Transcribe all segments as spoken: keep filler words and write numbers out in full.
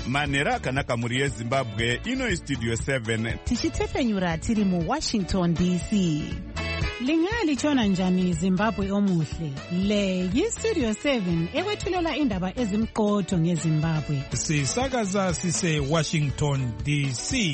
manhero akanaka mhuri yezimbabwe. Ino istudio seven tichitefenyura tiri muwashington D C. Lingalitshona njani Zimbabwe omuhle? Le yistudio seven ekwethulela indaba ezimqotho ngeZimbabwe. Sisakaza sise Washington D C.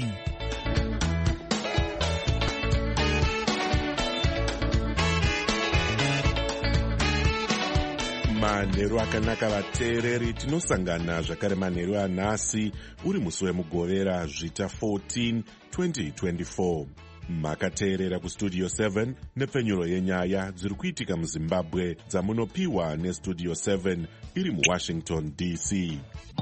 Manheru akanaka vateereri, tinosangana zvakare manheru anhasi uri musi wemugovera zvita fourteen twenty twenty-four. Makateerera kustudio seven nepfenyuro yenyaya dziri kuitika muZimbabwe dzamunopiwa nestudio seven iri muWashington D C.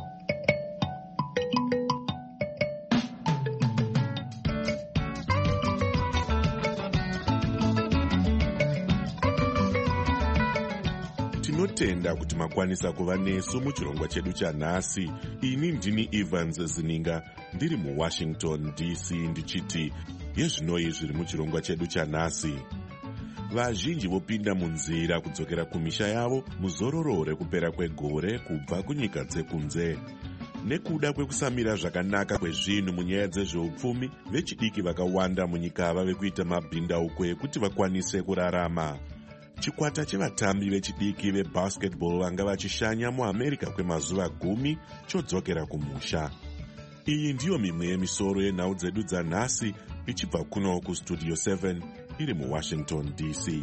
Tinotenda kuti makwanisa kuva nesu muchirongwa chedu chanhasi. Ini ndini Evans Zininga ndiri muWashington D C ndichiti yezvinoi zviri muchirongwa chedu chanhasi. Vazhinji vopinda munzira kudzokera kumisha yavo muzororo rekupera kwegore kubva kunyika dzekunze. Nekuda kwekusamira zvakanaka kwezvinhu munyaya dzezveupfumi, vechidiki vakawanda munyika vave kuita mabhindauko ekuti vakwanise kurarama. Chikwata chevatambi vechidiki vebasketball vanga vachishanya muAmerica kwemazuva gumi chodzokera kumusha. Iyi ndiyo mimwe yemisoro yenhau dzedu dzanhasi ichibva kuno kustudio seven iri muWashington D C.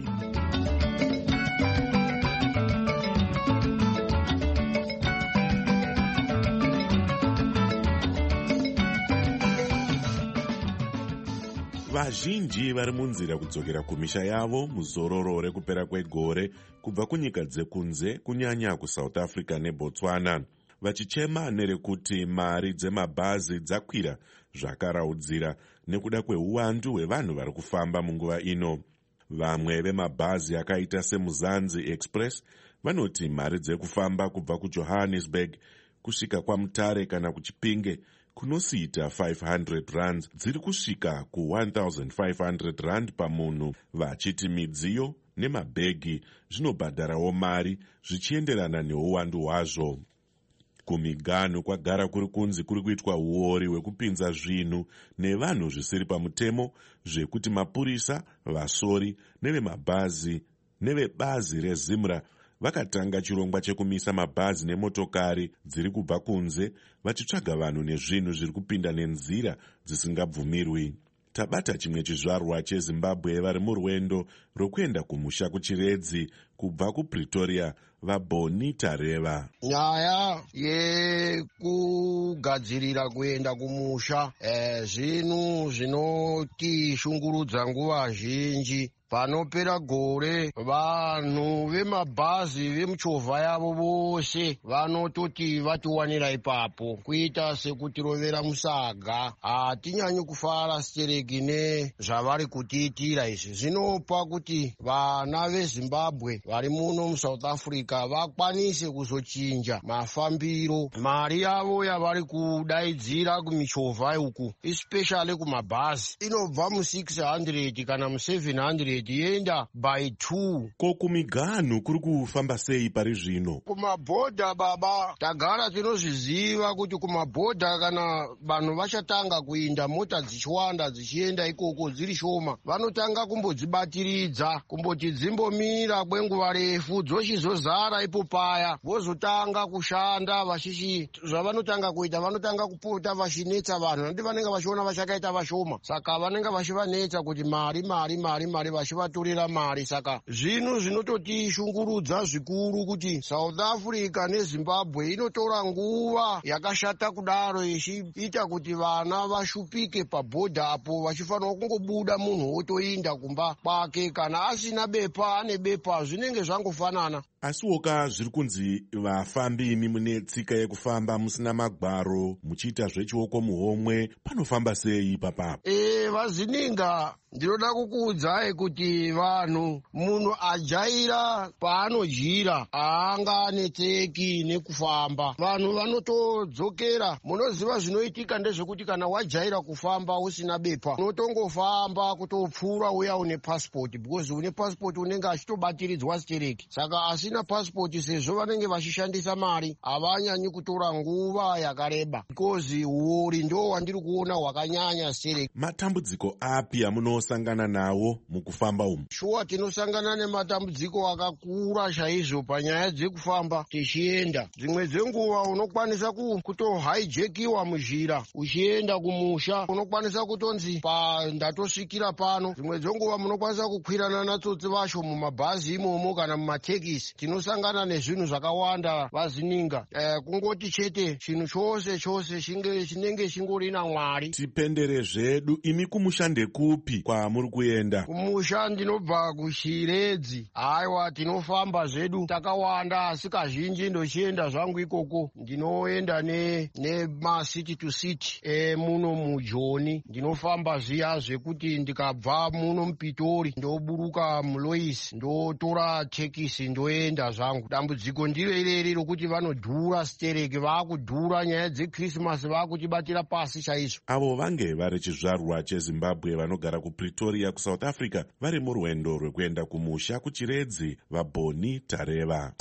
Vazhinji vari munzira kudzokera kumisha yavo muzororo rekupera kwegore kubva kunyika dzekunze, kunyanya kuSouth Africa neBotswana, vachichema nerekuti mari dzemabhazi dzakwira zvakaraudzira nekuda kweuwandu hwevanhu vari kufamba munguva ino. Vamwe vemabhazi akaita seMuzanzi Express vanoti mari dzekufamba kubva kuJohannesburg kusvika kwaMutare kana kuChipinge kunosiita five hundred rand dziri kusvika ku one thousand five hundred rand pamunhu, vachiti midziyo nemabhegi zvinobhadharawo mari zvichienderana neuwandu hwazvo. Kumiganhu kwagara kuri kunzi kuri kuitwa uori hwekupinza zvinhu nevanhu zvisiri pamutemo zvekuti mapurisa, vasori nevemabhazi nevebazi reZimra vakatanga chirongwa chekumisa mabhazi nemotokari dziri kubva kunze vachitsvaga vanhu nezvinhu zviri kupinda nenzira dzisingabvumirwi. Tabata chimwe chizvarwa cheZimbabwe vari murwendo rwokuenda kumusha kuchiredzi kubva kuPretoria, vaBoni Tareva. Nyaya yekugadzirira kuenda kumusha eh, zvinhu zvinotishungurudza nguva zhinji. Panopera gore vanhu vemabhazi vemuchovha yavo vose vanototi vatiwanira ipapo kuita sekutirovera musaga. Hatinyanyi kufara stereki nezvavari kutiitira izvi. Zvinopa kuti vana veZimbabwe vari muno muSouth Africa vakwanise kuzochinja mafambiro. Mari yavo yavari kudaidzira kumichovha uku, especially kumabhazi, inobva mu six hundred kana mu seven hundred yenda by two. Ko kumiganhu kuri kufamba sei pari zvino? Kumabhodha baba, tagara tinozviziva kuti kumabhodha kana vanhu vachatanga kuinda mota dzichiwanda dzichienda ikoko dziri shoma, vanotanga kumbodzibatiridza kumboti dzimbomira kwenguva refu dzochizozara ipo paya, vozotanga kushanda vachichi zvavanotanga kuita, vanotanga kupota vachinetsa vanhu nandi vanenge vachiona vachakaita vashoma, saka vanenge vachivanetsa kuti mari mari mari mari vachivatorera mari. Saka zvinhu zvinototishungurudza zvikuru kuti South Africa neZimbabwe inotora nguva yakashata kudaro ichiita kuti vana vashupike pabhodha apo, vachifanira kungobuda munhu otoinda kumba kwake, kana asina bepa ane bepa, zvinenge zvangofanana. Asiwoka zviri kunzi vafambi imi mune tsika yekufamba musina magwaro muchiita zvechioko muhomwe, panofamba sei papapo? E, vazininga ndinoda kukuudzai kuti vanhu munhu ajaira paanojira haanganetseki nekufamba. Vanhu vanotodzokera. Munoziva zvinoitika ndezvekuti kana wajaira kufamba usina bepa unotongofamba kutopfuura uya une passport, because une passport unenge achitobatirizwa stereki. Saka asina passport sezvo vanenge vachishandisa mari havanyanyi kutora nguva yakareba, because uori ndo wandiri kuona hwakanyanya stereki. Matambudziko api amunosangana nawo mukufamba umu? Shuwa tinosangana nematambudziko akakura chaizvo panyaya dzekufamba tichienda. Dzimwe dzenguva unokwanisa kutohaijekiwa muzhira uchienda kumusha, unokwanisa kutonzi pa ndatosvikira pano. Dzimwe dzenguva munokwanisa kukwirana natsotsi vacho mumabhazi imomo kana mumatekisi. Tinosangana nezvinhu zvakawanda vazininga. E, kungoti chete chinhu chose chose chinenge chingori naMwari. Tipendere zvedu, imi kumushande kupi kwa muri kuenda? Kumusha ndinobva kuChiredzi. Aiwa, tinofamba zvedu takawanda, asi kazhinji ndochienda zvangu ikoko. Ndinoenda ne nemacity to city e, muno muJoni. Ndinofamba zviya zvekuti ndikabva muno muPitori ndoburuka muLois ndotora tekisi ndoenda zvangu. Dambudziko ndiro ireri rokuti vanodhura stereki, vaakudhura nyaya dzeKrisimasi, vaakuchibatira pasi chaizvo. Avo vange vari chizvarwa cheZimbabwe vanogara kuPretoria kuSouth Africa vari murwendo rwekuenda kumusha kuChiredzi, vaBoni Tareva.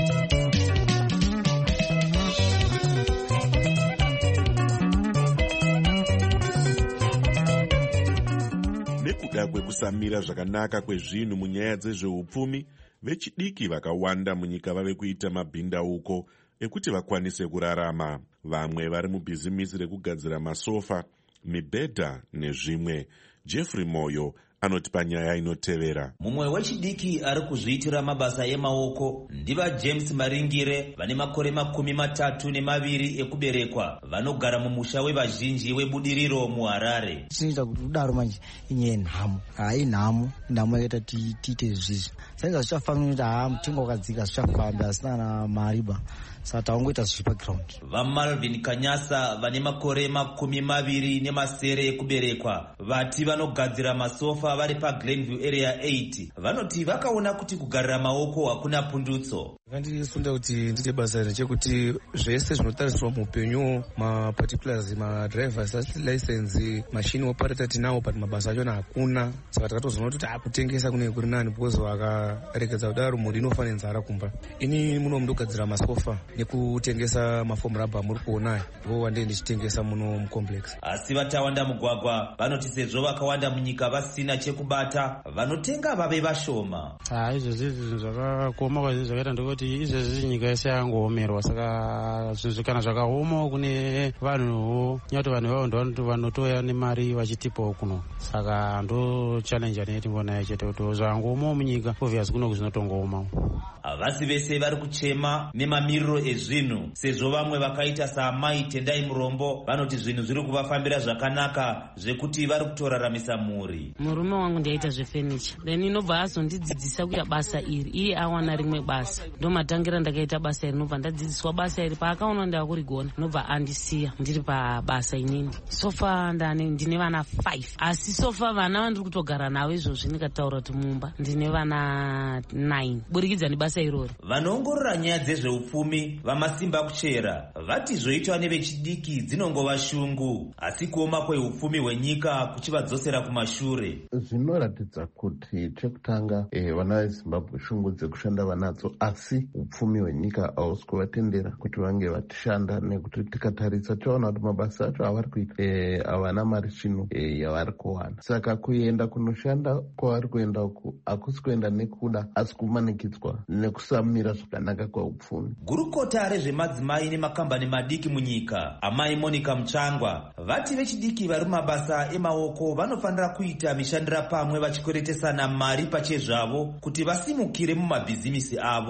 Nekuda kwekusamira zvakanaka kwezvinhu munyaya dzezveupfumi, vechidiki vakawanda munyika vave kuita mabhindauko ekuti vakwanise kurarama. Vamwe vari mubhizimisi rekugadzira masofa, mibhedha nezvimwe. Jeffrey Moyo anoti panyaya inotevera. Mumwe wechidiki ari kuzviitira mabasa emaoko ndiva James Maringire, vane makore makumi matatu nemaviri ekuberekwa, vanogara mumusha wevazhinji webudiriro muHarare. Sinoita kuti kudaro manje inye nhamo, hai nhamo, nhamo yakaita tiite zvizvi. Saka zvichafanira kuti haa mutengo wakadzika zvichafamba asina na mariba. Saka taungoita zvipaground. VaMalvin Kanyasa vane makore makumi maviri nemasere ekuberekwa, vati vanogadzira masofa vari paGlenview area eight, vanoti vakaona kuti kugarira maoko hakuna pundutso. Ndisunda kuti ndite basa rechekuti zvese zvinotariswa muupenyu, maparticulars, madrivers license, machine operator tinawo, but mabasa achona hakuna. Saka takatozoona kuti akutengesa kune kuri nani, because vakarekedza kudaro mhuri inofanira nzara kumba. Ini muno mundogadzira masofa nekutengesa mafomu rubber muri kuona, vo wande ndichitengesa muno mucomplex. Asi vatawanda mugwagwa vanoti sezvo vakawanda munyika vasina chekubata, vanotenga vave vashoma. Ah, izvozvi zvinhu zvakakoma kwazvo zvakaita ndekuti izvezvi nyika yese yangoomerwa. Saka zvinhu kana zvakaoma kune vanhuwo, nyati vanhu vavo vanotoya nemari vachitipawo kuno. Saka ndo challenge yanetimbona chete kuti zvangooma munyika, obviously kuno zvinotongooma. Havasi vese vari kuchema nemamiriro ezvinhu, sezvo vamwe vakaita saamai Tendai Murombo vanoti zvinhu zviri kuvafambira zvakanaka zvekuti vari kutoraramisa mhuri. Murume wangu ndiaita zvefenicha, then inobva azondidzidzisa kuita basa iri, iye awana rimwe basa. Ndomatangira ndakaita basa iri, nobva ndadzidziswa basa iri, paakaona ndakurigona nobva andisiya ndiri pabasa inini. Sofa ndane ndine vana five, asi sofa vana vandiri kutogara navo izvozvi ndikataura kuti mumba ndine vana nine burikidza nebasa irori. Vanoongorora nyaya dzezveupfumi vamasimba kuchera vati zvoitwa nevechidiki dzinongova shungu, asi kuoma kweupfumi hwenyika kuchivadzosera kumashure. Zvinoratidza kuti chekutanga eh, vana veZimbabwe shungu dzekushanda vanadzo, asi upfumi hwenyika hausi kuvatendera kuti vange vachishanda, nekuti tikatarisa toona kuti mabasa acho avari kuita eh, havana mari chino eh, yavari kuwana. Saka kuenda kunoshanda kwavari kuenda uku hakusi kuenda nekuda, asi kumanikidzwa nekusamira zvakanaka kwaupfumi. Gurukota rezvemadzimai nemakambani madiki munyika, amai Monica Muchangwa, vati vechidiki vari mabasa emaoko vanofanira kuita mishandira pamwe vachikweretesana mari pachezvavo kuti vasimukire mumabhizimisi avo.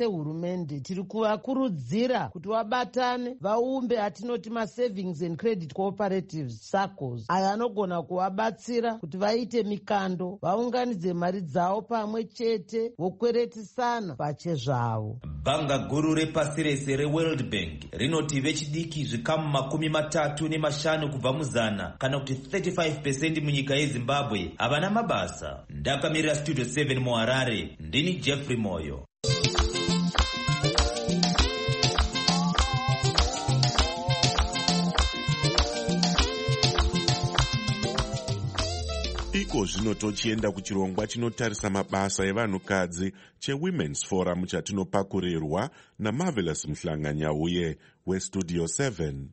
sehurumende tiri kuvakurudzira kuti vabatane vaumbe atinoti masavings and credit cooperatives SACCOs, aya anogona kuvabatsira kuti vaite mikando, vaunganidze mari dzavo pamwe chete, vokweretisana pachezvavo. Bhanga guru repasi rese reWorld Bank rinoti vechidiki zvikamu makumi matatu nemashanu kubva muzana kana kuti thirty-five percent munyika yeZimbabwe havana mabasa. Ndakamirira Studio seven muHarare, ndini Jeffrey Moyo. Iko zvino tochienda kuchirongwa chinotarisa mabasa evanhukadzi cheWomen's Forum chatinopakurirwa naMarvelous Mhlanga-Nyauye weStudio seven.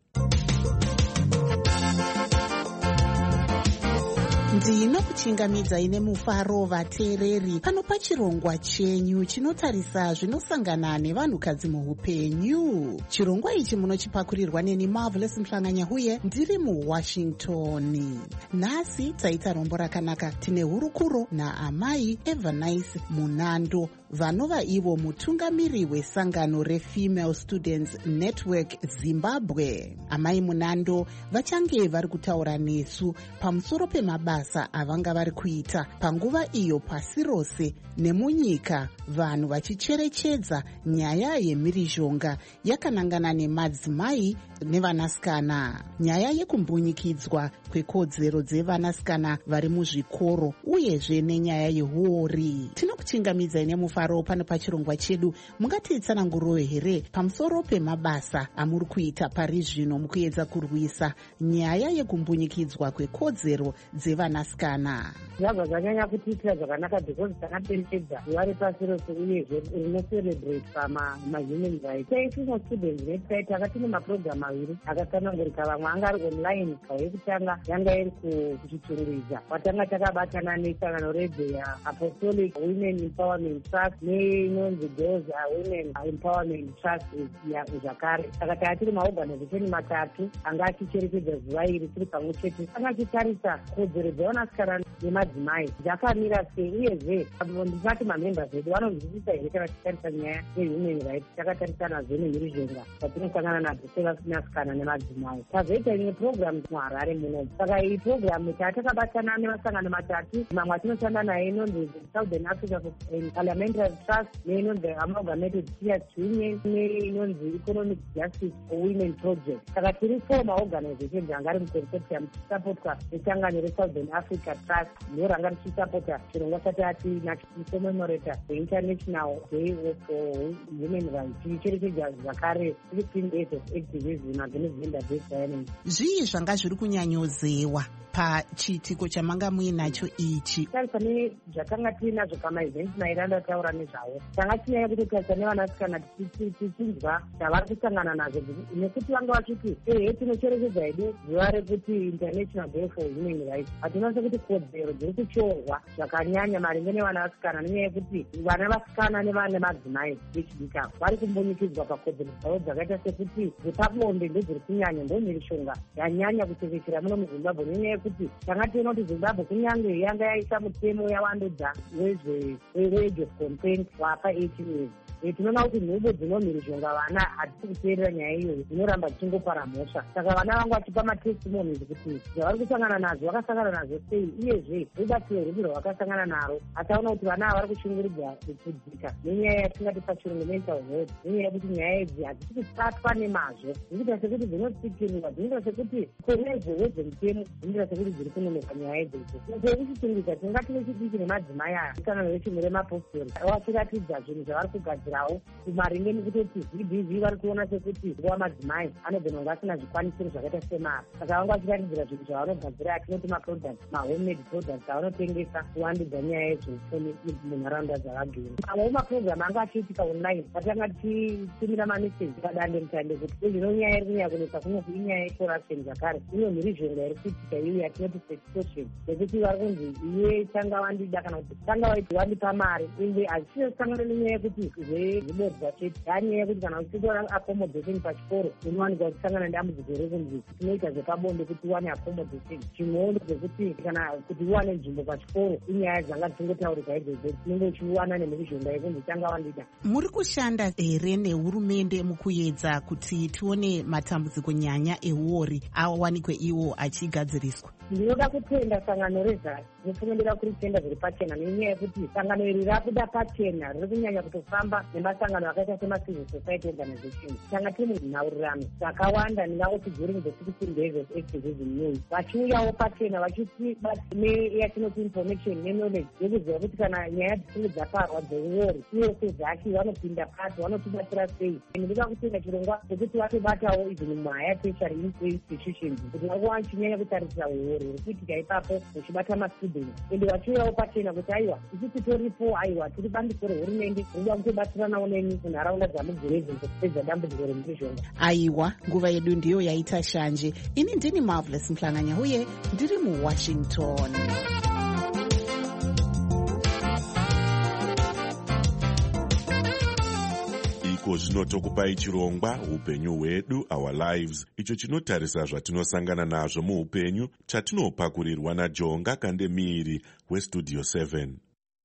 ndinokuchingamidza ine mufaro vateereri pano pachirongwa chenyu chinotarisa zvinosangana nevanhukadzi muupenyu. Chirongwa ichi munochipakurirwa neni Marvelous Mhlanga-Nyauye ndiri muWashington. Nhasi taita rombo rakanaka. Tine hurukuro naamai Evanice Munando vanova ivo mutungamiri wesangano reFemale Students Network Zimbabwe. Amai Munando vachange vari kutaura nesu pamusoro pemabasa avanga vari kuita panguva iyo pasi rose nemunyika vanhu vachicherechedza nyaya yemhirizhonga yakanangana nemadzimai nevanasikana, nyaya yekumbunyikidzwa kwekodzero dzevanasikana vari muzvikoro uyezve nenyaya yehuori. Tinokuchingamidzai nemufaro pano pachirongwa chedu. Mungatitsananguruwe here pamusoro pemabasa amuri kuita pari zvino mukuedza kurwisa nyaya yekumbunyikidzwa kwekodzero dzevanasikana? Zvabva zvanyanya kutiitira zvakanaka because takaperekedza zuva repasi rose uyezve rinocerebrate pamahuman rights. Taifimo students website takatine mapurogiramu maviri akasanangurika. Vamwe anga ari online, kau yekutanga yanga iri kuchitungwiza watanga takabatana nesangano redze yaApostolic Women Empowerment Trust neinonzi Girls Women Empowerment Trust zvakare. Saka taa tiri maorganization matatu anga achicherechedza zuva iri tiri pamwe chete. Anga achitarisa kodzero dzevanasikana nemadzimai dzakamira sei, uyezve ndisati mamembers edu vanonzwisisa here kana tichitarisa nyaya yehuman rights. Takatarisanazo nemhirizhonga dzatinosangana nadzo sevanasikana nemadzimai. Tazoita imwe program muHarare muno. Saka iyi program tatakabatana nemasangano matatu, mamwe atinoshanda naye inonzi Southern Africa Parliamentary Trust neinonzi Amalgamated Teachers Union neinonzi Economic Justice for Women Project. Saka tiri four maorganizations anga ari muconsortium tichisapotwa nesangano reSouthern Africa Trust ndo ranga richisapota chirongwa chatati nachicommemorator the International Day for Women Rights. Tichicherechedza zvakare sixteen days of activism against gender-based violence. Zvii zvanga zviri kunyanyozewa pachitiko chamanga muinacho ichi? Tarisa nezvakanga tiinazvo pamaevents mairanda taura nezvavo, tanga tinyaya kutotarisa nevanasikana tichinzwa zvavari kusangana nazvo, nekuti vanga vachiti ehe tinocherechedza hedu zuva rekuti International Day for Women Rights, hatina sekuti kodzero dziri kuchorwa zvakanyanya maringe nevanasikana, nenyaya yekuti vana vasikana nevana madzimai vechidika vari kumbunyikidzwa pakodzero dzavo dzakaita sekuti dzepabonde ndodziri kunyanya, ndomhirishonga yanyanya kutekeshera muno muZimbabwe, nenyaya yekuti tanga tiona kuti Zimbabwe kunyange yanga yaisa mutemo yavandudza wage of consent wapa eighteen years. Tinoona kuti nhubo dzinomhirizhonga vana hadzisi kuteerera nyaya iyoyo, dzinoramba dzichingopara mhosva. Saka vana vangu vachipa matestimonies kuti zvavari kusangana nazvo vakasangana nazvo sei, uyezve rubatsiro rwupi rwavakasangana naro. Ataona kuti vana ava vari kushungurudza kudzidzika nenyaya yatingati pachirungu mental health, nenyaya yekuti nyaya idzi hadzisi kubatwa nemazvo, dzinoita sekuti dzinosikinwa, dzinoita sekuti koredzo wedzemutemo dzinoita sekuti dziri kunonoka nyaya idzodzo. Sekuchichingisa tingative chidiki nemadzimai aya isangano rechimwe remapostori vachiratidza zvinhu zvavari kugadzira maringe nekutoti V B V vari kuona sekuti nguva madzimai anogona kunge asina zvikwanisiro zvakaita semari. Saka vanga vachiratidzira zvinhu zvavanogadzira atinoti maproducts, mahomemade products avanotengesa kuvandudza nyaya yezveupfumi munharaunda dzavagere. Mamwe maprogram anga achiitika online atanga tichitumira mameseji padande mutande kuti zvino nyaya iri kunyanya kunetsa kunoku inyaya yecorruption zvakare, iyo mhirizhonga iri kuitika iyo yatinoti sextortion, nekuti vari kunzi iye tanga wandida kana kuti tanga waiti wandipa mari, ende hazisisangana nenyaya yekuti zvezvibodzwa chete. Yanyaya yekuti kana uchitora accommodation pachikoro unowanikwa uchisangana nedambudziko rekunzi tinoita zvepabonde kuti uwane accommodation. Chimwewo ndechekuti kana kuti uwane nzvimbo pachikoro inyaya dzanga dzisingotaurika idzodzo tinenge uchiwana nemizhonda yekunzi tanga wandida. Muri kushanda here nehurumende mukuedza kuti tione matambudziko nyanya euori awanikwe iwo achigadziriswa? Ndinoda kutenda sangano rezasi rinofanira kuritenda zviri pachena nenyaya yekuti sangano iri rakuda pachena riri kunyanya kutofamba nemasangano akaita semacivil society organization. Tanga tiri munhaurirano dzakawanda ndingangoti during the sixteen days of activism news vachiuyawo pachena vachiyachinoti information neknowledge yekuziva kuti kana nyaya dzichinge dzaparwa dzeuori iwo sezaki vanopinda pati vanotibatsira sei. Ndinoda kutenda chirongwa chekuti vatobatawo izvi mumahaya tertiary institutions kuti vakuwana chinyanya kutarisira uori uri kuitika ipapo uchibata mastudents ende vachiuyawo pachena kuti aiwa isusu toripo aiwa tiri bandiko rehurumende rinoda kutobatsiranawo nemi munharaunda dzamugirezi kupedza dambudziko remuzhonga. Aiwa, nguva yedu ndiyo yaita shanje. Ini ndini Marvelous Mhlanganya uye ndiri muWashington. Iko zvino tokupai chirongwa upenyu hwedu, our lives, icho chinotarisa zvatinosangana nazvo muupenyu, chatinopakurirwa naJonga Kandemiri weStudio seven.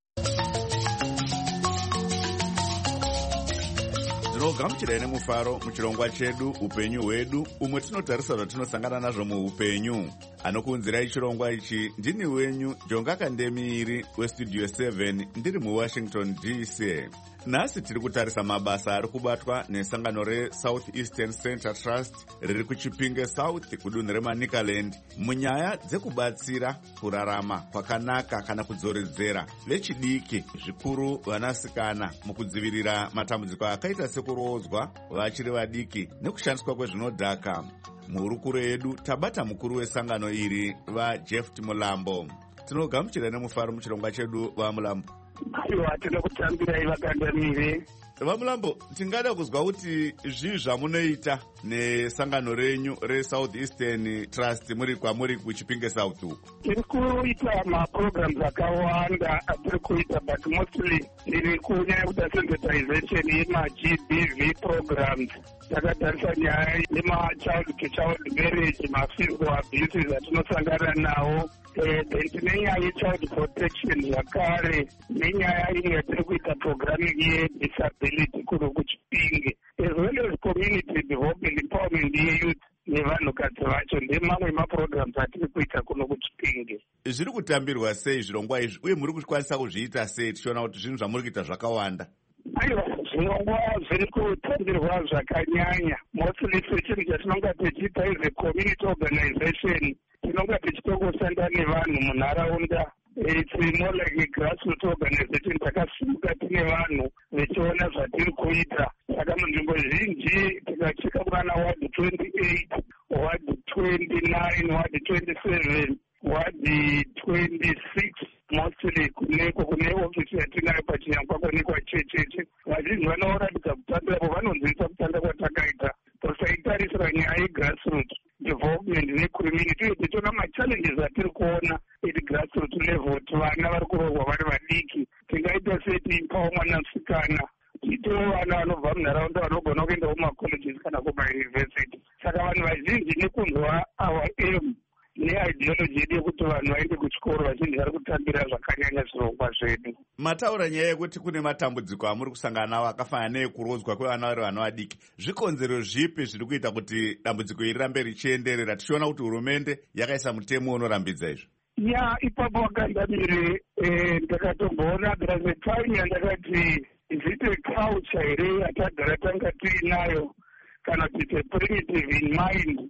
Tinogamuchirai nemufaro muchirongwa chedu upenyu hwedu, umwe tinotarisa zvatinosangana nazvo muupenyu. Anokuunzirai chirongwa ichi ndini wenyu Jonga Kandemiri weStudio seven ndiri muWashington D C. Nhasi tiri kutarisa mabasa ari kubatwa nesangano reSouth Eastern Center Trust riri kuChipinge South kudunhu reManicaland munyaya dzekubatsira kurarama kwakanaka kana kudzoredzera vechidiki zvikuru vanasikana mukudzivirira matambudziko akaita sekurodzwa vachiri vadiki nekushandiswa kwezvinodhaka. Muhurukuro yedu tabata mukuru wesangano iri vaJeft Mulambo. Tinogamuchira nemufaro muchirongwa chedu vaMulambo. Aiwa, tinokutambirai Vakandemiri. VaMulambo, tingada kuzwa kuti zvii zvamunoita nesangano renyu reSouth Eastern Trust muri kwamuri kuChipinge South uku? Tiri kuita maprograms akawanda atiri kuita, but mostly tiri kunyanya kuita sensitization yema-G B V programs. Takatarisa nyaya yema-child to child marriage, ma-physical abuses atinosangana nawo. Then tine nyaya yechild protection zvakare nenyaya imwe yatiri kuita programming yedisability kuno kuChipinge, as well as community development empowerment yeyouth nevanhukadzi vacho. Ndemamwe maprograms atiri kuita kuno kuChipinge. Zviri kutambirwa sei zvirongwa izvi uye muri kukwanisa kuzviita sei tichiona kuti zvinhu zvamuri kuita zvakawanda? Aiwa, zvirongwa zviri kutambirwa zvakanyanya. Mostly sechinhu chatinonga tichiita is a community organization. Tinonga tichitokushanda nevanhu munharaunda. It's more like a grassroots organization. Takasimuka tine vanhu vechiona zvatiri kuita. Saka munzvimbo zhinji tikacheka kuna ward twenty-eight, ward twenty-nine, ward twenty-seven, ward twenty-six, mostly kuneko kune ofisi yatinayo pachinyangwa nekwachecheche. Vazhinji vanoratidza kutambirapo vanonzwisa kutanda kwatakaita tosaitarisira nyaya yegrassroots development necommunity uye tichiona machallenges atiri kuona at grassroots level kuti vana vari kurohwa vari vadiki. Tingaita sei tiimpawo mwanasikana tiitewo vana vanobva munharaunda vanogona kuenda kumacolleges kana kumayunivhesity. Saka vanhu vazhinji nekunzwa our aim neideology yedu yekuti vanhu vaende kuchikoro vazhinji vari kutambira zvakanyanya zvirongwa zvedu. Mataura nyaya yekuti kune matambudziko amuri kusangana nawo akafanana neekurodzwa kwevana vari vana vadiki. Zvikonzero zvipi zviri kuita kuti dambudziko iri rambe richienderera tichiona kuti hurumende yakaisa mutemo unorambidza izvi? Ya, ipapo Vakandemiri, ndakatomboona there's a time yandakati is it a culture here yatagara tanga tiinayo kana kuti primitive in mind.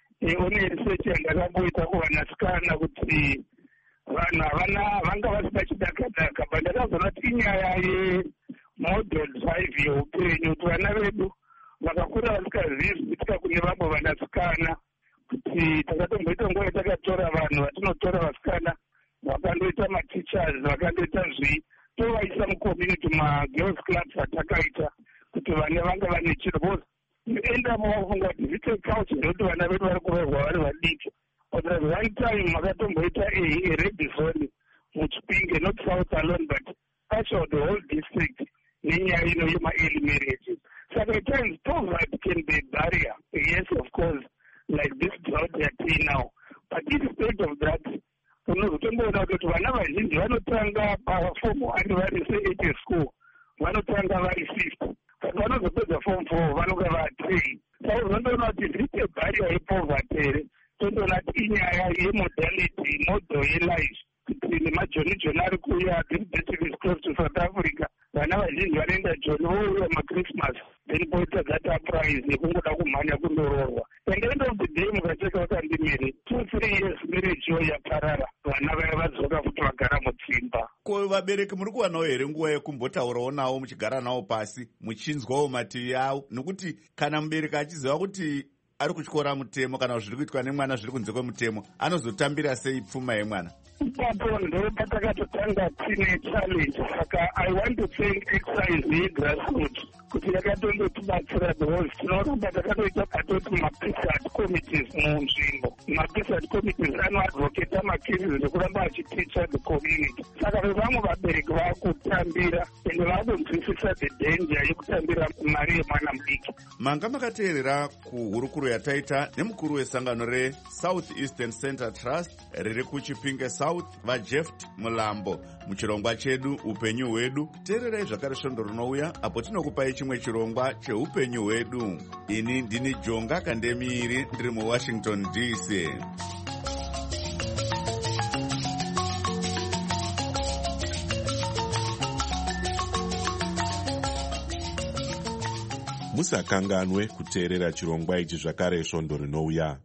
One research yandakamboita kuvanasikana kuti vanhu havana vanga vasina chidakadaka, but ndakazoona kuti inyaya yemodel drive yeupenyu kuti vana vedu vakakura vasingazivi zviitika kune vamwe vanasikana. Kuti takatomboita nguva yatakatora vanhu vatinotora vasikana vakandoita mateachers vakandoita zvii tovaisa mucommunity magirls clubs atakaita kuti vana vanga vane chiro because enda muvafunga kuti zvite culture nekuti vana vedu vari kurohwa vari vadiki. But there's one time makatomboita a red zone muChipinge, not South alone but actually the whole district nenyaya ino yema marriages. So at times poverty can be a barrier. Yes, of course, like this drought yati now. But instead of that, unozotomboona kuti vana vazhinji vanotanga paform one vari se eight school, vanotanga vari fifty, but vanozopedza form four vanonga va three. Saka uzondoona kuti zvite barrier yepoverty here, tondoona kuti inyaya yemodality, model yelife. Kuti nemajoni joni ari kuuya, this birthday is close to South Africa. Vana vazhinji vanoenda joni vouya machristmas, then poita that uprise nekungoda kumhanya kundoroorwa. And end of the day mukacheka vakandimiri, two three years marriage yo yaparara, vana vaya vadzoka kuti vagara mudzimba. Ko vabereki muri kuwanawo here nguva yekumbotaurawo navo muchigara navo pasi muchinzwawo mativi avo, nokuti kana mubereki achiziva kuti ari kutyora mutemo kana zviri kuitwa nemwana zviri kunze kwemutemo, anozotambira sei pfuma yemwana? Ipapo ndo patakatotanga tine challenge. Saka I want to thank Excise yeGrassroots kuti yakatondotibatsira because tinoramba takatoita patoti mapisat committees munzvimbo. Mapisat committees anoadvocata macases ekuramba achiticha the community. Saka vamwe vabereki vakutambira ende vakunzwisisa the danger yekutambira mari yemwana mudiki. Manga makateerera kuhurukuro yataita nemukuru wesangano reSouth Eastern Center Trust riri kuChipinge South vaJeft Mulambo muchirongwa chedu upenyu hwedu. Teererai zvakare svondo rinouya apo tinokupai chimwe chirongwa cheupenyu hwedu. Ini ndini Jonga Kandemiri ndiri muWashington D C. Musakanganwe kuteerera chirongwa ichi zvakare svondo rinouya.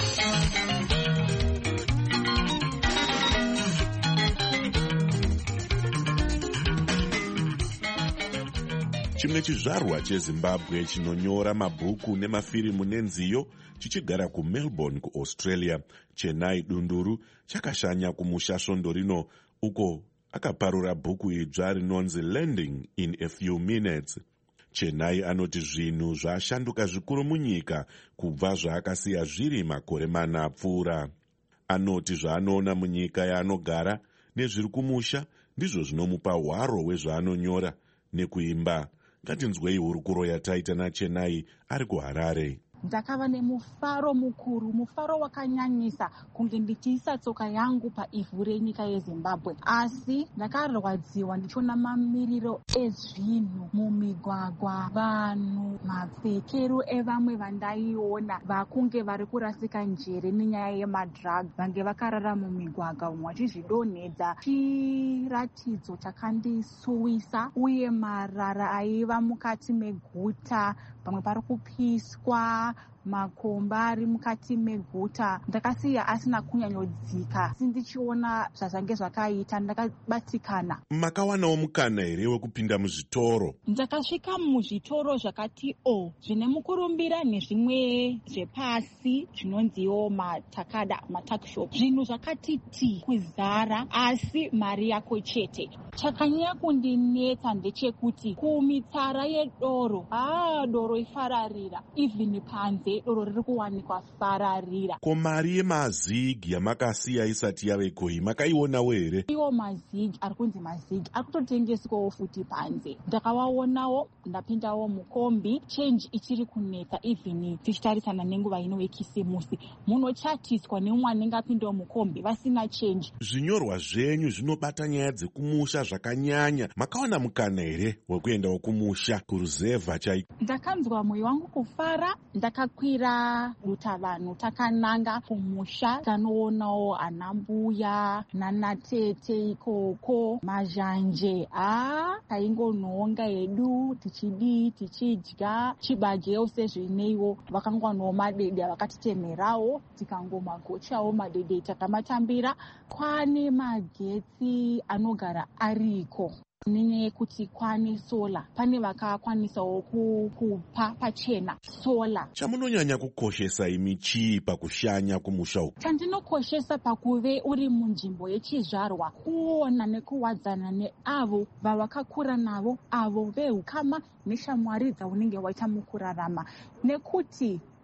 Chimwe chizvarwa cheZimbabwe chinonyora mabhuku nemafirimu nenziyo chichigara kuMelbourne kuAustralia, Chennai Dunduru chakashanya kumusha svondo rino uko akaparura bhuku idzva rinonzi Landing in a Few Minutes. Chennai anoti zvinhu zvashanduka zvikuru munyika kubva zvaakasiya zviri makore mana apfuura. Anoti zvaanoona munyika yaanogara nezviri kumusha ndizvo zvinomupa hwaro hwezvaanonyora nekuimba. Ngatinzwei hurukuro yataita naChennai ari kuHarare. Ndakava nemufaro mukuru, mufaro wakanyanyisa kunge ndichiisa tsoka yangu paivhu renyika yeZimbabwe. Asi ndakarwadziwa ndichiona mamiriro ezvinhu mumigwagwa, vanhu, mapfekero evamwe vandaiona vakunge vari kurasika njere nenyaya yemadrugs, vange vakarara mumigwagwa, umwe achizvidonhedza. Chiratidzo chakandisuwisa uye marara aiva mukati meguta, pamwe pari kupiswa, makomba ari mukati meguta. Ndakasiya asina kunyanyodzika. Sindichiona zvazvange zvakaita, ndakabatikana. Makawanawo mukana here wekupinda muzvitoro? Ndakasvika muzvitoro zvakati o zvine mukurumbira nezvimwe zvepasi zvinonziwo matakada, matakshop. Zvinhu zvakati ti kuzara, asi mari yako chete. Chakanyanya kundinetsa ndechekuti kumitsara yedoro, ah, doro ifararira, even panze doro riri kuwanikwa fararira. Ko mari yemazigi yamakasiya isati yave koi makaionawo here? Iwo mazigi ari kunzi mazigi ari kutotengeswawo futi panze. Ndakawaonawo, ndapindawo mukombi, change ichiri kunetsa even tichitarisana nenguva ino yekisimusi. Munochatiswa neumwe anenge apindawo mukombi vasina change. Zvinyorwa zvenyu zvinobata nyaya dzekumusha zvakanyanya. Makaona mukana here wekuendawo kumusha kuruzevha chaiko? Ndakanzwa mwoyo wangu kufara, ndakakwira dutavanhu takananga kumusha. Tanoonawo anambuya nanatete ikoko, mazhanje. Ah, taingonhonga hedu tichidii tichidya chibagewo sezvineiwo. Vakangwanawo madede vakatitemherawo, tikangomagochawo madede takamatambira. Kwane magetsi anogara ariko. Nenyaya yekuti kwane sola, pane vakakwanisawo kupa pachena sola. Chamunonyanya kukoshesa imi chii pakushanya kumusha uku? Chandinokoshesa pakuve uri munzvimbo yechizvarwa, kuona nekuwadzana neavo vawakakura navo, avo vehukama neshamwari dzaunenge waita mukurarama. Nekuti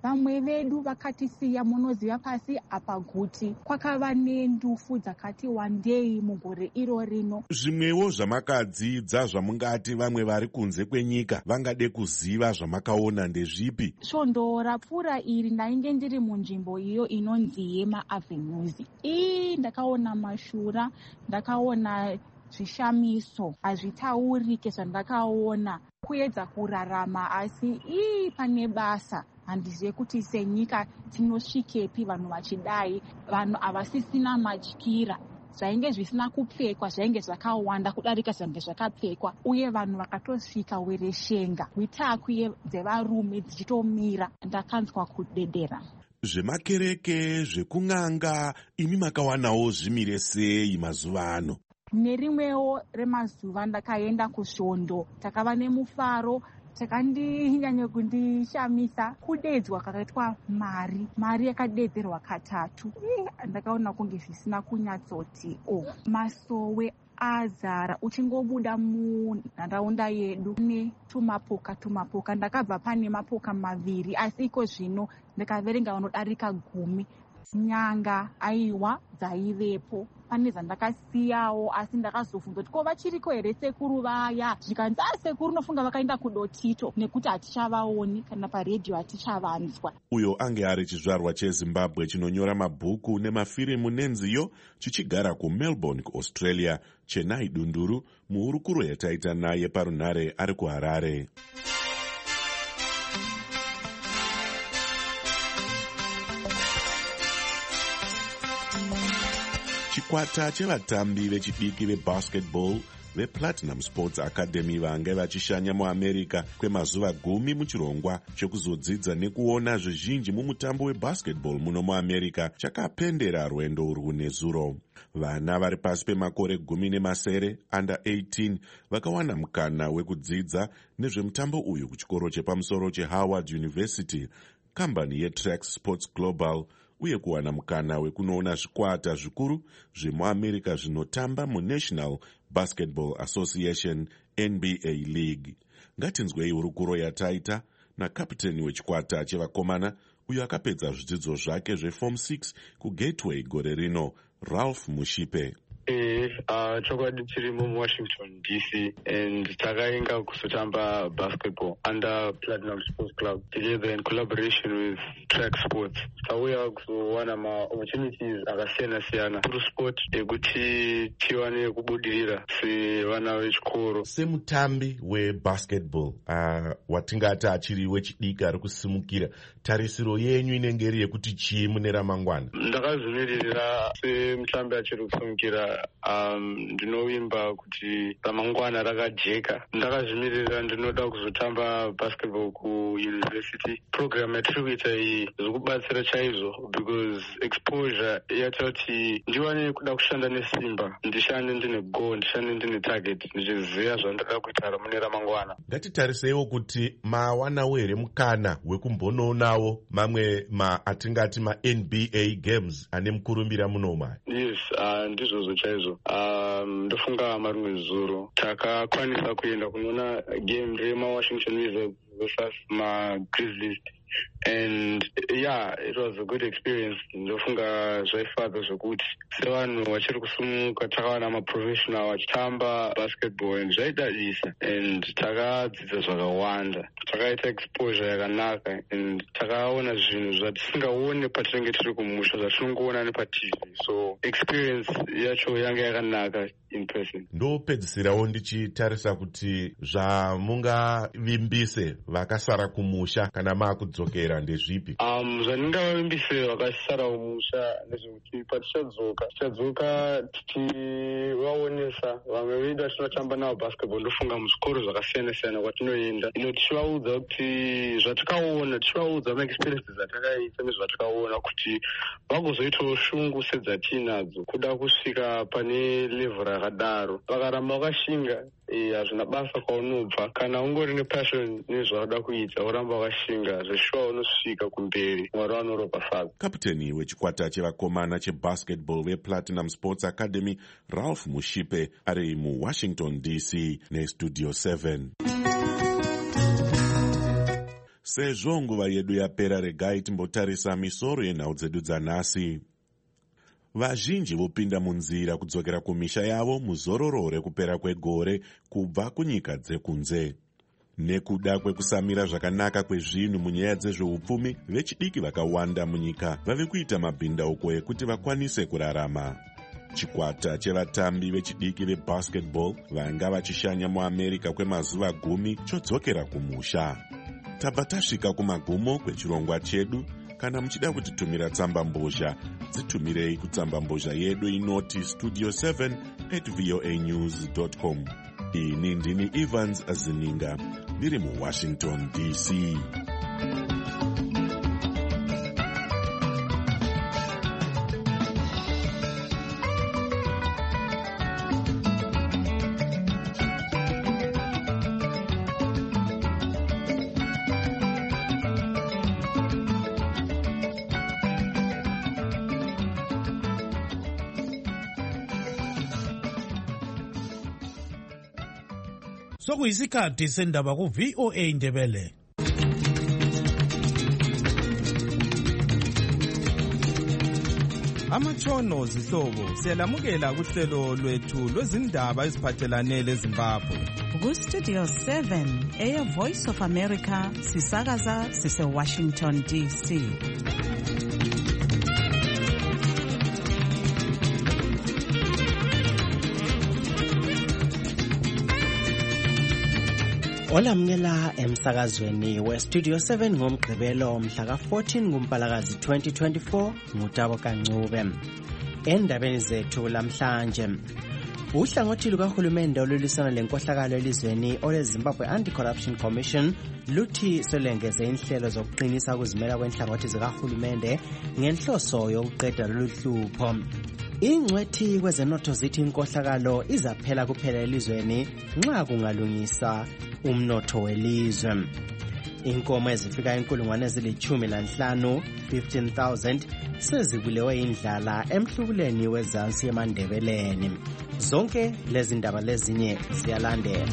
vamwe vedu vakatisiya munoziva pasi apa guti kwakava nendufu dzakati wandei mugore iro rino. Zvimwewo zvamakadzidza zvamungati vamwe vari kunze kwenyika vangade kuziva zvamakaona ndezvipi? Svondo rapfuura iri ndainge ndiri munzvimbo iyo inonzi Yema Avenues. Ii ndakaona mashura, ndakaona zvishamiso, hazvitaurike zvandakaona, kuedza kurarama, asi ii pane basa. Handizive kuti senyika tinosvikepi vanhu vachidai, vanhu havasisina matyira. Zvainge zvisina kupfekwa zvainge zvakawanda kudarika zvainge zvakapfekwa, uye vanhu vakatosvika wereshenga, witakwi dzevarume dzichitomira. Ndakanzwa kudedera. Zvemakereke, zvekung'anga, imi makawanawo zvimire sei mazuva ano? Nerimwewo remazuva ndakaenda kusvondo, takava nemufaro. Chakandinyanya kundishamisa kudedzwa kwakaitwa mari mari yakadedzerwa katatu. Ndakaona kunge zvisina kunyatsoti o masowe azara. Uchingobuda munharaunda yedu ne tumapoka tumapoka. Ndakabva pane mapoka maviri, asi iko zvino ndakaverenga vanodarika gumi. Nyanga aiwa dzaivepo. Pane zvandakasiyawo, asi ndakazofunga kuti ko vachiriko here sekuru vaya. Zvikanzi a sekuru nofunga vakaenda kudotito nekuti hatichavaoni kana paredhiyo hatichavanzwa. Uyo ange ari chizvarwa cheZimbabwe chinonyora mabhuku nemafirimu nenziyo chichigara kuMelbourne kuAustralia. Chenai Dunduru muhurukuro yataita naye parunhare ari kuHarare. Chikwata chevatambi vechidiki vebasketball vePlatinum Sports Academy vange vachishanya muAmerica kwemazuva gumi muchirongwa chekuzodzidza nekuona zvizhinji mumutambo webasketball muno muAmerica chakapendera rwendo urwu nezuro. Vana vari pasi pemakore gumi nemasere under eighteen vakawana mukana wekudzidza nezvemutambo uyu kuchikoro chepamusoro cheHoward University, kambani yeTrax Sports Global, uye kuwana mukana wekunoona zvikwata zvikuru zvemuAmerica zvinotamba muNational Basketball Association N B A League. Ngatinzwei hurukuro yataita nakapiteni wechikwata chevakomana uyo akapedza zvidzidzo zvake zveform six kuGateway gore rino, Ralph Mushipe. Eh, uh, chokwadi tiri muWashington D C and takainga kusotamba basketball under Platinum Sports Club together in collaboration with Track Sports. Tauya kuzowana ma opportunities akasiyana siyana through sport ekuti tiwane kubudirira sevana vechikoro. Semutambi webasketball uh, watingati achiri wechidiki ari kusimukira, tarisiro yenyu inenge iri yekuti chii mune ramangwana? Ndakazvimirira semutambi achiri kusimukira Um, ndinovimba kuti ramangwana rakajeka. Ndakazvimirira ndinoda kuzotamba basketball kuuniversity. Program yatiri kuita iyi zviri kubatsira chaizvo because exposure yaita kuti ndiwane kuda kushanda nesimba, ndishande ndine goal, ndishande ndine target, ndichiziva zvandinoda kuita mune ramangwana. Ngatitariseiwo kuti mawanawo here mukana wekumbonoonawo mamwe ma atingati ma N B A games ane mukurumbira munoma. Yes, uh, ndizvozvo chaizvo. Um, ndofunga marimwe zuro takakwanisa kuenda kunoona game remaWashington Wizards versus maGrizzlies, and yeah, it was a good experience. Ndofunga zvaifadza zvokuti sevanhu vachiri kusumuka takawana maprofessional vachitamba basketball and zvaidadisa, and takadzidza zvakawanda, takaita exposure yakanaka, and takaona zvinhu zvatisingaone patinenge tiri kumusha zvatinongoona nepatv, so experience yacho yanga yakanaka in person. Ndopedzisirawo ndichitarisa kuti zvamungavimbise vakasara kumusha kana maakudzokera ndezvipi? Um, zvandingavimbise vakasara kumusha ndezvekuti patichadzoka tichadzoka tichivaonesa vamwe vedu vatinotamba navo basketball. Ndofunga muzvikoro zvakasiyana siyana kwatinoenda ino tichivaudza kuti zvatakaona, tichivaudza maexperiences atakaita nezvatakaona kuti vagozoitawo shungu sedzatinadzo kuda kusvika pane level rakadaro. Vakaramba vakashinga, hazvina basa kwaunobva, kana ungori nepassion nezvaunoda kuita uramba wakashinga, zveshuwa unosvika kumberi, Mwari vanoropafadza. Kapiteni wechikwata chevakomana chebasketball vePlatinum Sports Academy Ralph Mushipe ari muWashington D C neStudio seven. sezvo nguva yedu yapera regai timbotarisa misoro yenhau dzedu dzanhasi. Vazhinji vopinda munzira kudzokera kumisha yavo muzororo rekupera kwegore kubva kunyika dzekunze. Nekuda kwekusamira zvakanaka kwezvinhu munyaya dzezveupfumi, vechidiki vakawanda munyika vave kuita mabhindauko ekuti vakwanise kurarama. Chikwata chevatambi vechidiki vebasketball vanga vachishanya muAmerica kwemazuva gumi chodzokera kumusha. Tabva tasvika kumagumo kwechirongwa chedu. Kana muchida kutitumira tsamba mbozha, dzitumirei kutsamba mbozha yedu inoti studio seven at voa news dot com. Ini ndini Evans Azininga, ndiri muWashington D C. Sokuyisikhathi sendaba ku V O A Ndebele. Amatshono zihlobo siyalamukela kuhlelo lwethu lwezindaba eziphathelane leZimbabwe. Ku Studio seven eya Voice of America sisakaza sise Washington D C. Olamukela emsakazweni we Studio seven ngomgqibelo mhla ka fourteen kuMpalakazi twenty twenty-four ngutabo kancube. Endabeni zethu lamhlanje, uhlangothi lukahulumende olulwisana lenkohlakalo elizweni oleZimbabwe Anti-Corruption Commission luthi selengeze inhlelo zokuqinisa ukuzimela kwenhlangothi zikahulumende ngenhloso yokuqeda lolu hlupho. Ingcwethi kwezenotho zithi inkohlakalo izaphela kuphela elizweni nxa kungalungisa umnotho welizwe. Inkomo ezifika inkulungwane ezilithumi lanhlanu fifteen thousand sezibulewe indlala emhlubuleni wezansi eMandebeleni. Zonke lezi ndaba lezinye ziyalandela.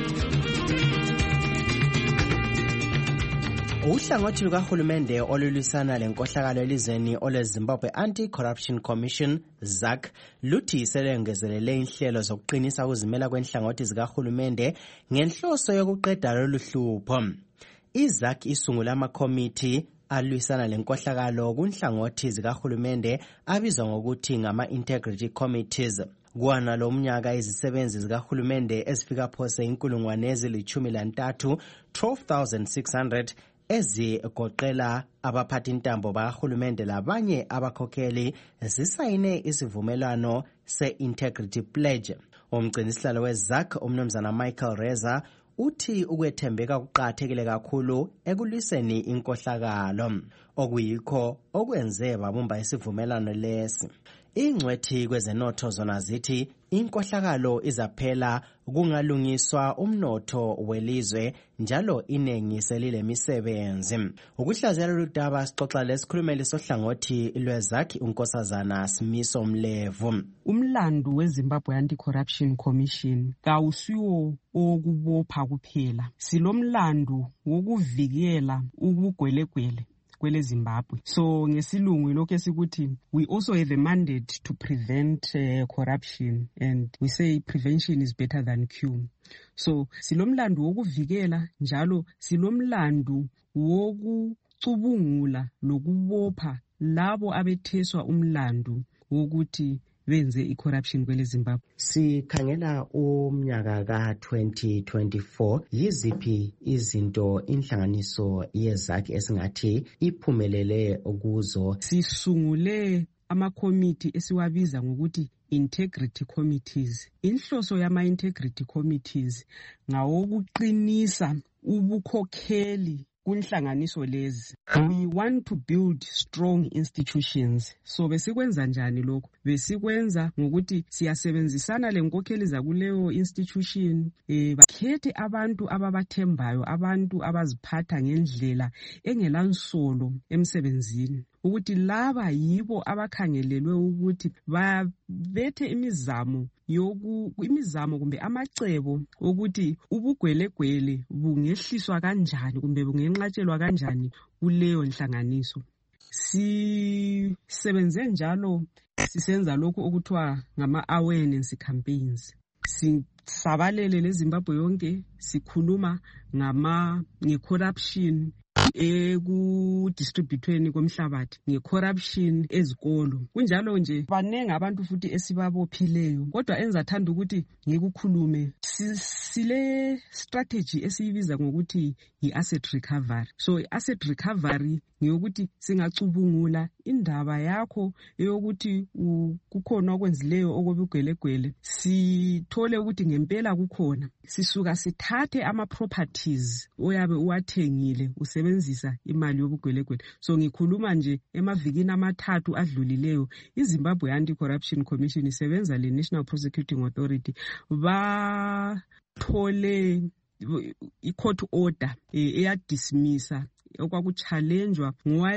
Uhlangothi lukahulumende olulwisana lenkohlakalo elizweni oleZimbabwe Anti-Corruption Commission Z A C luthi selengezelele inhlelo zokuqinisa ukuzimela kwenhlangothi zikahulumende ngenhloso yokuqeda lolu hlupho. I-Z A C isungula amakomiti alwisana lenkohlakalo kunhlangothi zikahulumende abizwa ngokuthi ngama-Integrity Committees. Kwana lo mnyaka izisebenzi zikahulumende ezifika phose inkulungwane ezilithumi lantathu twelve thousand six hundred ezigoqela abaphathi intambo bakahulumende labanye abakhokheli zisayine isivumelwano se-Integrity Pledge. Umgcinisihlalo we-Z A C umnumzana Michael Reza uthi ukwethembeka kuqakathekile kakhulu ekulwiseni inkohlakalo, okuyikho okwenze babumba isivumelwano lesi. Ingcwethi kwezenotho zona zithi inkohlakalo izaphela kungalungiswa umnotho welizwe njalo inengi selile misebenzi. Ukuhlaziyela lolu daba sixoxa lesikhulumeli sohlangothi lwe-Z A C uNkosazana Simiso Mlevu. Umlando weZimbabwe Anti-Corruption Commission kawusiwo okubopha kuphela, silomlando wokuvikela ubugwelegwele kwele Zimbabwe. So ngesilungu lokho esikuthi we also have a mandate to prevent uh, corruption, and we say prevention is better than cure. So silomlando wokuvikela njalo silomlando wokucubungula lokubopha labo abetheswa umlando wokuthi benze i-corruption kwele Zimbabwe. Sikhangela umnyaka ka twenty twenty-four, yiziphi izinto inhlanganiso ye-Z A C esingathi iphumelele kuzo? Sisungule amakomiti esiwabiza ngokuthi integrity committees. Inhloso yama-integrity committees ngawokuqinisa ubukhokheli kunhlanganiso lezi. We want to build strong institutions. So besikwenza njani lokho? Besikwenza ngokuthi siyasebenzisana lenkokheli zakuleyo institution, eh bakhethe abantu ababathembayo, abantu abaziphatha ngendlela engelansolo emsebenzini, ukuthi laba yibo abakhangelelwe ukuthi babethe imizamo yoku imizamo kumbe amacebo ukuthi ubugwelegwele bungehliswa kanjani kumbe bungenqatshelwa kanjani kuleyo nhlanganiso. Sisebenze njalo sisenza lokhu okuthiwa ngama-awareness campaigns. Sisabalele leZimbabwe yonke sikhuluma ngama nge-corruption ekudistributweni komhlabathi, nge-corruption ezikolo. Kunjalo nje banenge abantu futhi esibabophileyo, kodwa enzathanda ukuthi ngikukhulume sile strategy esiyibiza ngokuthi yi-asset recovery. So i-asset recovery ngiyokuthi singacubungula indaba yakho eyokuthi kukhona okwenzileyo okobugwelegwele, sithole ukuthi ngempela kukhona, sisuka sithathe ama-properties oyabe uwathengile usebenzisa imali yobugwelegwele. So ngikhuluma nje emavikini amathathu adlulileyo iZimbabwe Anti-Corruption Commission isebenza le-National Prosecuting Authority bathole i-court order eyadismissa okwakuchallenjwa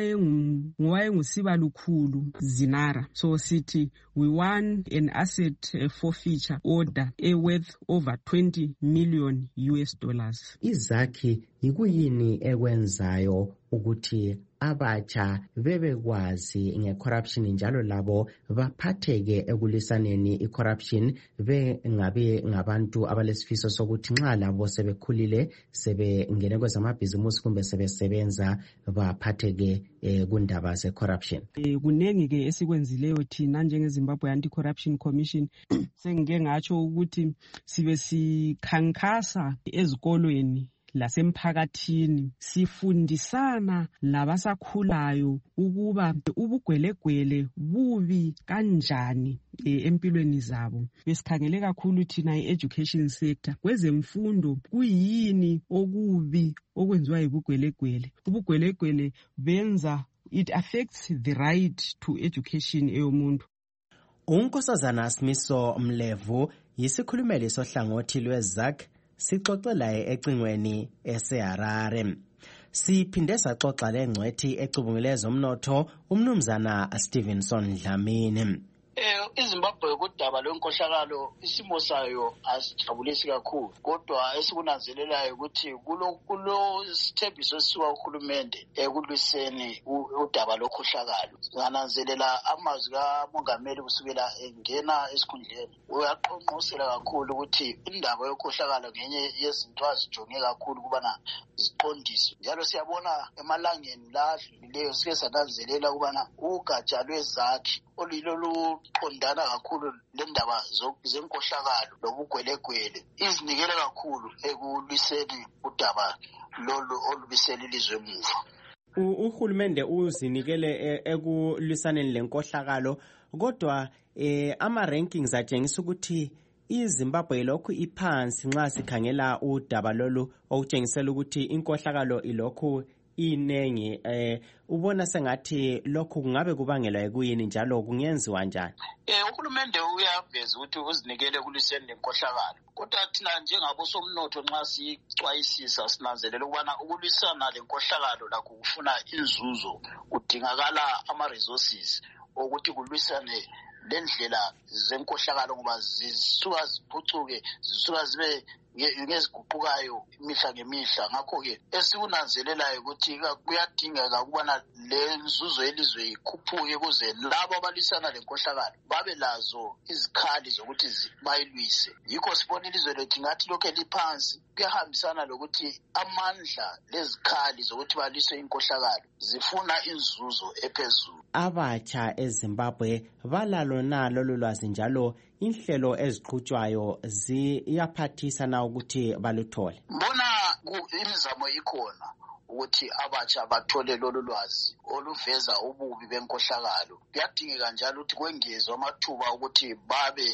ngowayengusibalukhulu Zinara. So sithi we won an asset uh, forfeiture order a worth over twenty million U S dollars. Izakhi yikuyini ekwenzayo ukuthi abatsha bebekwazi nge-corruption njalo labo baphatheke ekulisaneni i-corruption bengabe ngabantu abalesifiso sokuthi nxa labo sebekhulile sebengene kwezamabhizimusi kumbe sebesebenza baphatheke eh, kundaba ze-corruption. Eh, kunengi ke esikwenzileyo thina njengeZimbabwe Anti-Corruption Commission. Sengike ngatsho ukuthi sibe sikhankasa ezikolweni lasemphakathini sifundisana labasakhulayo ukuba ubugwelegwele bubi kanjani e, empilweni zabo. Besikhangele kakhulu thina i-education sector kwezemfundo kuyini okubi okwenziwa yibugwelegwele. Ubugwelegwele benza it affects the right to education eyomuntu. uNkosazana Simiso Mlevu yisikhulumeli sohlangothi lweZAC sixoxela ecingweni eseHarare. Siphinde saxoxa lengcwethi ecubungule zomnotho umnumzana Stevenson Dlamini. Eh iZimbabwe kudaba lwenkohlakalo isimo sayo asijabulisi kakhulu, kodwa esikunanzelelayo ukuthi kulo kulo sithembiso sisuka kuhulumende ekulwiseni udaba lokhohlakalo. Ngananzelela amazwi kaMongameli kusukela engena esikhundleni uyaqonqosela kakhulu ukuthi indaba yokhohlakalo ngenye yezinto azijonge kakhulu kubana ziqondiswe. Njalo siyabona emalangeni ladlulileyo sike sananzelela kubana ugatsha lwezakhi olilolu qondana kakhulu lendaba zenkohlakalo lobugwelegwele izinikele kakhulu ekulwiseni udaba lolu olubisela ilizwe emuva. Uhulumende uzinikele ekulwisaneni lenkohlakalo, kodwa eh, ama rankings atshengisa ukuthi iZimbabwe lokhu iphansi nxa sikhangela udaba lolu okutshengisela ukuthi inkohlakalo ilokhu inengi. eh ubona sengathi lokhu kungabe kubangelwa ekuyini njalo kungenziwa njani? Eh uhulumende uyaveza ukuthi uzinikele kuliseni lenkohlakalo, kodwa thina njengabo somnotho nxa sicwayisisa sinanzelela ukubana ukulwisana lenkohlakalo lakho kufuna inzuzo, kudingakala ama resources ukuthi kulwisane lendlela zenkohlakalo ngoba zisuka ziphucuke, zisuka zibe ngeziguqukayo imihla ngemihla. Ngakho-ke esikunanzelelayo ukuthi kuyadingeka ukubana le nzuzo yelizwe ikhuphuke ukuze labo abalisana lenkohlakalo babe lazo izikhali zokuthi bayilwise. Yikho sibona ilizwe lethu ngathi lokho liphansi, kuyahambisana lokuthi amandla lezikhali zokuthi balise inkohlakalo zifuna inzuzo ephezulu. Abatsha eZimbabwe balalo na lolu lwazi njalo inhlelo eziqhutshwayo ziyaphathisa na ukuthi baluthole? Mbona imizamo ikhona ukuthi abatsha bathole lolu lwazi oluveza ububi benkohlakalo. Kuyadingeka njalo ukuthi kwengezwe amathuba ukuthi babe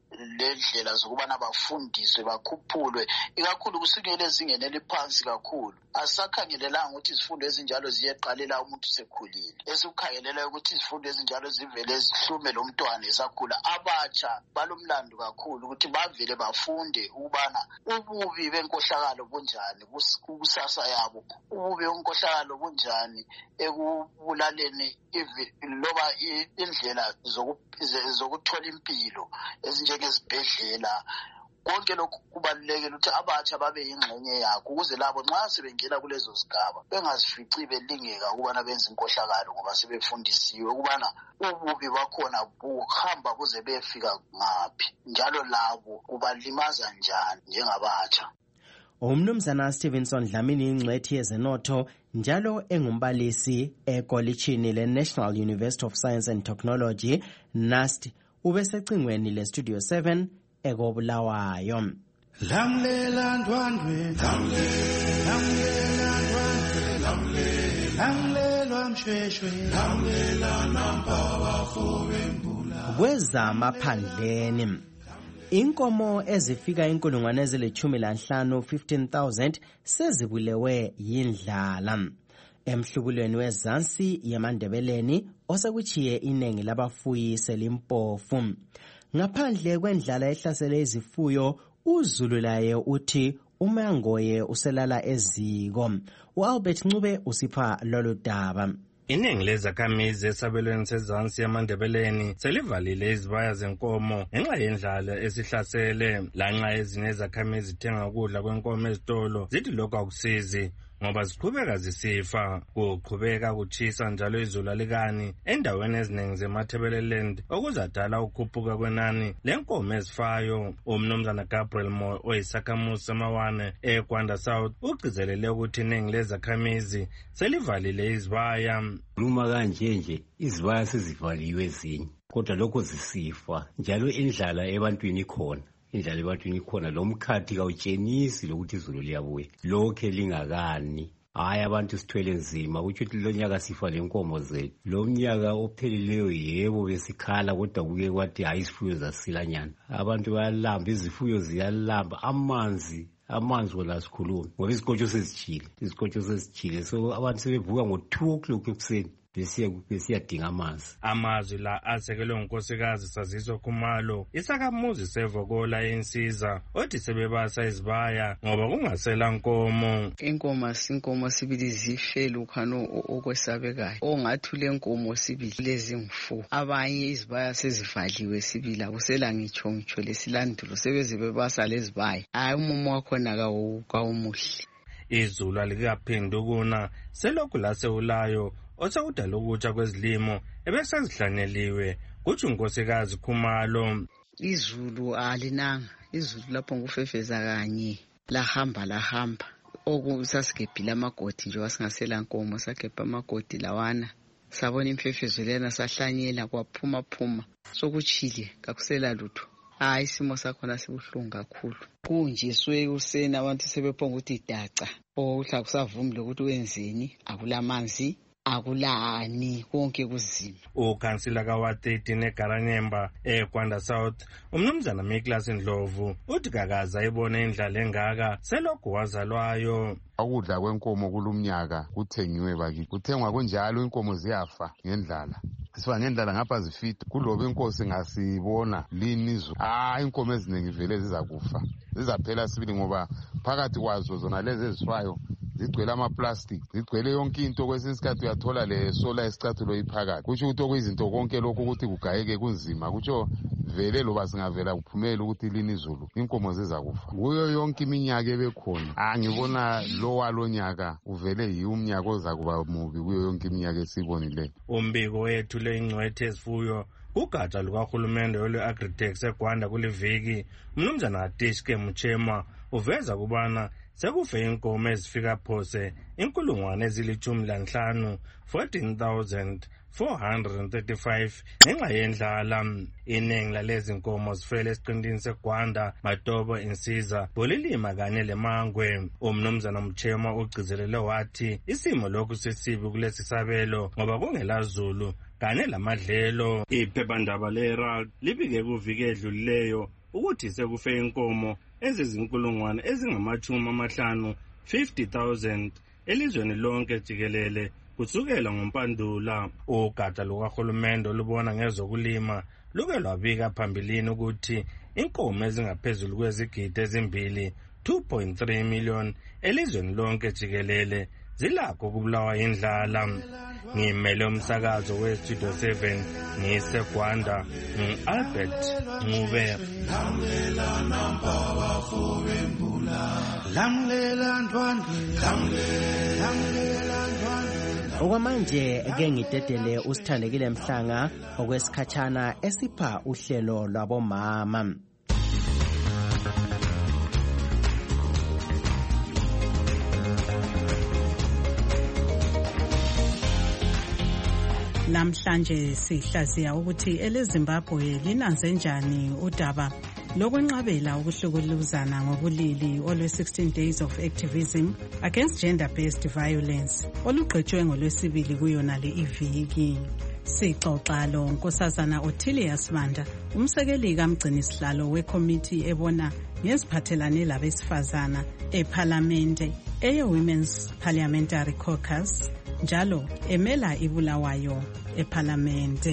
lendlela zokubana bafundiswe bakhuphulwe ikakhulu kusukela ezingeni eliphansi kakhulu. Asakhangelelanga ukuthi izifundo ezinjalo ziyeqalela umuntu sekhulile, esikukhangelela ukuthi izifundo ezinjalo zivele zihlume lo mntwana esakhula. Abatsha balomlando kakhulu ukuthi bavele bafunde ukubana ububi benkohlakalo bunjani kusasa yabo, ububi benkohlakalo bunjani ekubulaleni loba indlela zokuthola impilo ezinjengezibhedlela. Konke lokhu kubalulekile ukuthi abatsha babe yingxenye yakho ukuze labo nxa sebengena kulezo zigaba bengazifici belingeka ukubana benze inkohlakalo ngoba sebefundisiwe ukubana ububi bakhona buhamba kuze befika ngaphi njalo labo kubalimaza njani njengabatsha. Umnumzana Stevenson Dlamini ingcwethi yezenotho njalo engumbalisi ekolitshini le-National University of Science and Technology NUST ubesecingweni le-Studio seven ekobulawayo. Lamlela ndwandwe lamlela ndwandwe lamlela mshweshwe lamlela namba bafobe mbula. Kwezamaphandleni inkomo ezifika inkulungwane ezilithumi lanhlanu fifteen thousand sezibulewe yindlala emhlubulweni wezansi yemandebeleni osekuchiye iningi labafuyi selimpofu. Ngaphandle kwendlala ehlasele izifuyo, uZulu laye uthi umangoye uselala eziko. uAlbert Ncube usipha lolu daba. Iningi lezakhamizi esabelweni sezansi yamandebeleni selivalile izibaya zenkomo ngenxa yendlala esihlasele. Lanxa ezinye izakhamizi zithenga ukudla kwenkomo ezitolo zithi lokhu akusizi ngoba ziqhubeka zisifa. Kuqhubeka kutshisa njalo izulu alikani endaweni eziningi zeMathebeleland okuzadala ukukhuphuka kwenani lenkomo ezifayo. Umnumzana Gabriel Moyo oyisakhamuzi semawane eGwanda South ugcizelele ukuthi iningi lezakhamizi selivalile izibaya. Noma kanje nje izibaya sezivaliwe ezinye kodwa lokho zisifa njalo indlala ebantwini khona. Indlala ebantwini khona lo mkhathi kawutshenisi lokuthi izulu liyabuya lokhe lingakani. Hayi abantu sithwele nzima kuthi lo nyaka sifa lenkomo zethu. Lo mnyaka ophelileyo yebo besikhala kodwa kuke kwathi hayi isifuyo zasilanyana. Abantu bayalamba, izifuyo ziyalamba, amanzi amanzi wala sikhuluma ngoba izikotsho sezijile izikotsho sezijile so abantu sebevuka ngo-two o'clock ekuseni besiyadinga amanzi. Amazwi la asekelwe ngunkosikazi Saziso Khumalo isakhamuzi sevokola insiza othi sebebasa izibaya ngoba kungasela nkomo. Inkomo sinkomo sibili zifele ukhano okwesabekayo ongathule nkomo sibili lezi mfu abanye izibaya sezivaliwe sibili akusela ngitsho ngitsho lesilandulo sebeze bebasa lezibaya. Hayi umumo wakhona kawumuhle. Izulu alikaphendukuna selokhu lasewulayo osakudala ukutsha kwezilimo ebesezihlaneliwe kuthi unkosikazi Khumalo. Izulu alinanga, izulu lapho ngufefeza kanye lahamba lahamba okusasigebhile amagodi nje wasingasela nkomo sagebha amagodi lawana sabona imfefezo lena sahlanyela kwaphuma phuma sokuchile kakusela lutho. Hayi isimo sakhona sibuhlungu kakhulu. Kunje swe useni abantu sebephonga ukuthi daca ohla kusavumile ukuthi wenzeni akulamanzi akulani konke kuzima. Ukhansila kaWard thirteen eGaranyemba eGwanda South umnumzana Miklas Ndlovu uthi kakaza ibone indlala engaka selokhu wazalwayo. Ukudla kwenkomo kulumnyaka kuthengiwe bakithi kuthengwa kunjalo inkomo ziyafa ngendlala. Sifa ngendlala ngapha zifita kuloba inkosi ngasibona lini izulu. Ah inkomo eziningi vele zizakufa zizaphela sibili ngoba phakathi kwazo zona lezi ezifwayo zigcwele ama-plastic zigcwele yonke into. Kwesinye isikhathi uyathola le sola esicathulo iphakathi kutsho ukuthi okuyizinto konke lokhu ukuthi kugayeke kunzima kutsho vele loba singavela kuphumela ukuthi lini izulu inkomo zizakufa kuyo yonke iminyaka ebekhona. Ah ngibona lo walonyaka uvele yiwo umnyaka ozakuba mubi kuyo yonke iminyaka esibonileyo. Umbiko wethule ingcwethe ezifuyo kugatsha lukahulumende olwe-Agritech eGwanda kuliviki umnumzana Atishke Mchema uveza kubana sekufe inkomo ezifika phose inkulungwane ezilithumi lanhlanu fourteen thousand four hundred thirty-five ngenxa yendlala. Iningi lalezi nkomo zifele esiqintini seGwanda, Matobo, Insiza, Bolilima kanye leMangwe. Umnumzana Mchema ugcizelele wathi isimo lokhu sesibi kulesi sabelo ngoba kungela zulu kanye lamadlelo. Iphephandaba leHerald libike kuviki edlulileyo ukuthi sekufe inkomo ezizinkulungwane ezingamachumi amahlanu fifty thousand elizweni lonke jikelele kusukela ngoMpandula. Ugatsha lukahulumende olubona ngezokulima luke lwabika phambilini ukuthi inkomo ezingaphezulu kwezigidi ezimbili two point three million elizweni lonke jikelele zilakho ukubulawa indlala. Ngimele umsakazo weStudio seven ngiseGwanda ngi-Albert Ncube. Okwamanje ke ngidedele usithandekile Mhlanga okwesikhatshana esipha uhlelo lwabomama. Namhlanje sihlaziya ukuthi eleZimbabwe linanze njani udaba lokwenqabela ukuhlukuluzana ngobulili olwe sixteen days of activism against gender-based violence oluqhutshwe ngolwesibili kuyona le iviki. Sixoxa lo Nkosazana Ottilia Sibanda, umsekeli kamgcini sihlalo wekomiti ebona ngeziphathelane labesifazana eParliamente eye Women's Parliamentary Caucus, njalo emela ibulawayo eParliamente.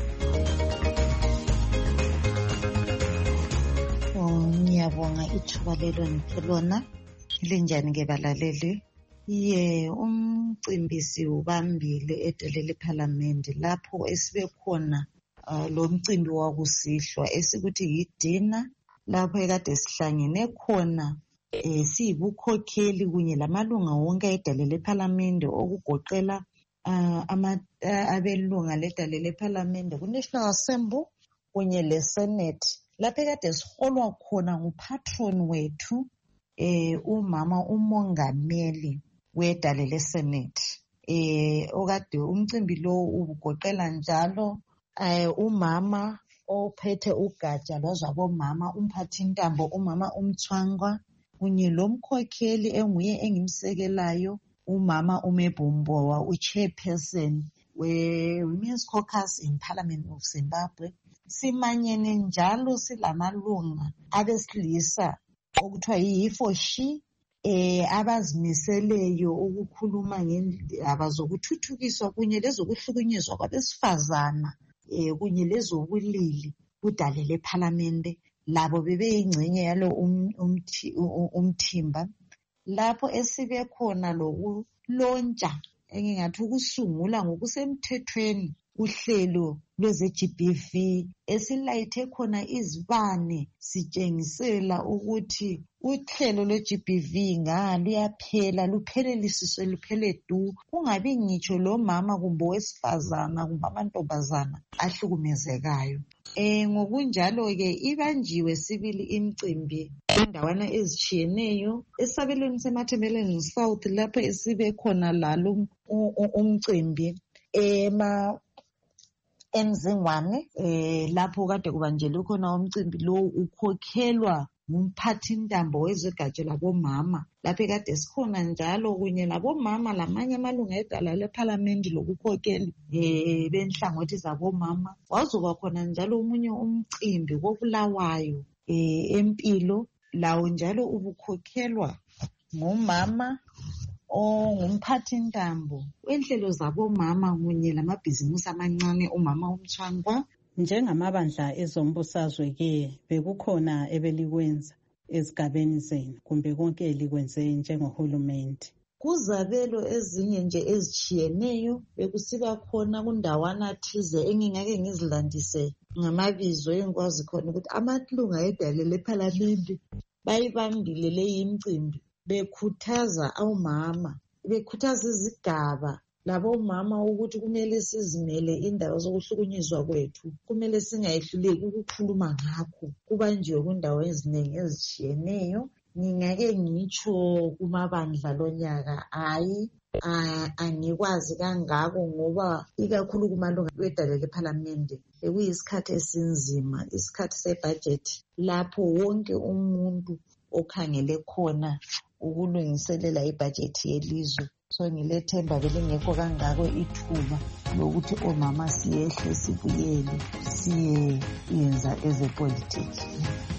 Ngiyabonga ithuba lelo niphelona. Linjani ke balaleli? Ye umcimbi siubambile edelele eParliament lapho esibe khona uh, lo mcimbi wakusihlwa esikuthi yidina lapho ekade sihlangene khona eh siyibukhokheli kunye lamalunga wonke edelele eParliament okugoqela uh, ama uh, abelunga ledelele eParliament ku National Assembly kunye le Senate lapho ekade siholwa khona ngupatron wethu eh umama umongameli wedale leSenate. Eh okade umcimbi lo ubugoqela njalo eh umama ophethe ugatsha lwazabomama umphathi intambo umama uMthwangwa kunye lomkhokheli enguye engimsekelayo umama uMebhombowa uchairperson we Women's Caucus in Parliament of Zimbabwe. Simanyene njalo silamalunga abesilisa okuthiwa yi-Foshi eh abazimiseleyo ukukhuluma ngendaba zokuthuthukiswa kunye lezokuhlukunyezwa kwabesifazana eh kunye lezobulili kudale leParliament labo bebeyingcenye yalo umthi umthimba lapho esibe khona lokulontsha engingathi ukusungula ngokusemthethweni uhlelo lweze G B V esilayithe khona izibane sitshengisela ukuthi uhlelo lwe G B V ngalo yaphela luphelelisiswe luphele du kungabi ngitsho lo mama kumbe wesifazana kumbe amantombazana ahlukumezekayo. Eh ngokunjalo ke ibanjiwe sibili imicimbi endawana ezitshiyeneyo esabelweni semathembeleni South lapho esibe khona lalo umcimbi ema emzingwane eh lapho kade kubanjelwe khona umcimbi lo ukhokhelwa ngumphathi intambo wezogatsha labomama lapho kade sikhona njalo kunye labomama lamanye amalunga edala leParliament lokukhokhela eh benhlangothi zabomama. Wazoba khona njalo umunye umcimbi wobulawayo eh empilo lawo njalo ubukhokhelwa ngumama ongumphathi intambo wenhlelo zabomama kunye lamabhizimusi amancane umama uMthwangwa. Njengamabandla ezombusazwe ke bekukhona ebelikwenza ezigabeni zenu kumbe konke elikwenze njengohulumende? Kuzabelo ezinye nje ezitshiyeneyo bekusiba khona kundawana thize engingake ngizilandise ngamabizo engikwazi khona ukuthi amalunga edale leParliament bayibambile leyi imicimbi bekhuthaza omama bekhuthaza izigaba labo umama ukuthi kumele sizimele indaba zokuhlukunyezwa kwethu kumele singayihluleki ukukhuluma ngakho kubanjiwe kundawo eziningi ezitshiyeneyo. Ngingake ngitsho kumabandla lonyaka hayi angikwazi kangako ngoba ikakhulu kumalunga wedale leParliament bekuyisikhathi esinzima isikhathi sebudget lapho wonke umuntu okhangele khona ukulungiselela ibudget yelizwe. So ngilethemba belingekho kangako ithuba lokuthi omama siyehle sibuyele siye yenza ezepolitiki.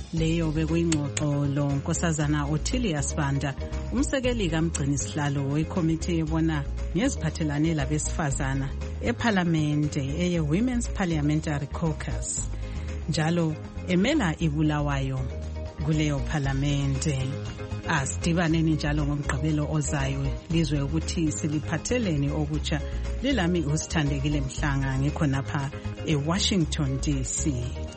leyo bekuyingxoxo lo Nkosazana Ottilia Sibanda, umsekeli kamgcini sihlalo wekomiti ebona ngeziphathelane labesifazana eParliamente eye Women's Parliamentary Caucus, njalo emela iBulawayo kuleyo Parliamente. Asidibaneni njalo ngomgqibelo ozayo lizwe ukuthi siliphatheleni okutsha. Lilami uSithandekile Mhlanga ngikhonapha eWashington D C.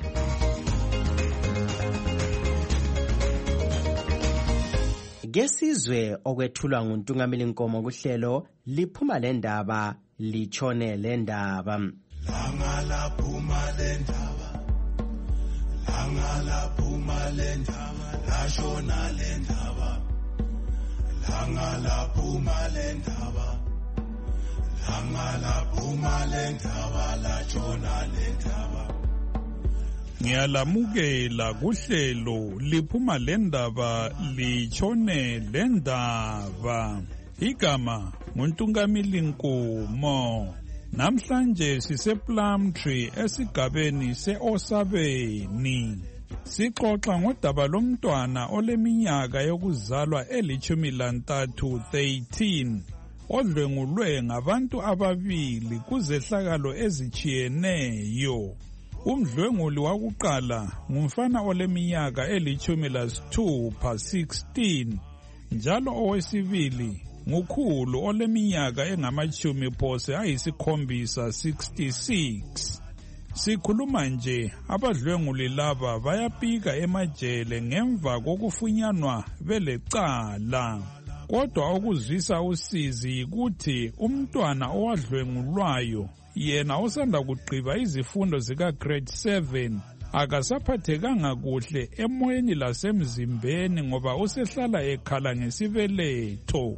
Ngesizwe okwethulwa nguNtungameli Nkomo kuhlelo liphuma lendaba lichone lendaba. Langa laphuma lendaba, langa laphuma lendaba, lashona lendaba, langa laphuma lendaba, langa laphuma lendaba, lashona lendaba. Ngiyalamukela kuhlelo liphuma lendaba lichone lendaba. Igama nguNtungameli Nkomo. Namhlanje sise Plumtree esigabeni seOsabeni. Sixoxa ngodaba lomntwana oleminyaka yokuzalwa elithumi lantathu thirteen odlwengulwe ngabantu ababili kuzehlakalo ezichiyeneyo. Umdlwenguli wakuqala ngumfana oleminyaka elithumi lasithupha sixteen, njalo owesibili ngukhulu oleminyaka engamachumi phose ayisikhombisa sixty-six. Sikhuluma nje abadlwenguli laba bayapika emajele ngemva kokufunyanwa belecala. Kodwa okuzwisa usizi yikuthi umntwana owadlwengulwayo yena osanda kugqiba izifundo zika grade seven akasaphathekanga kuhle emoyeni lasemzimbeni ngoba usehlala ekhala ngesibeletho.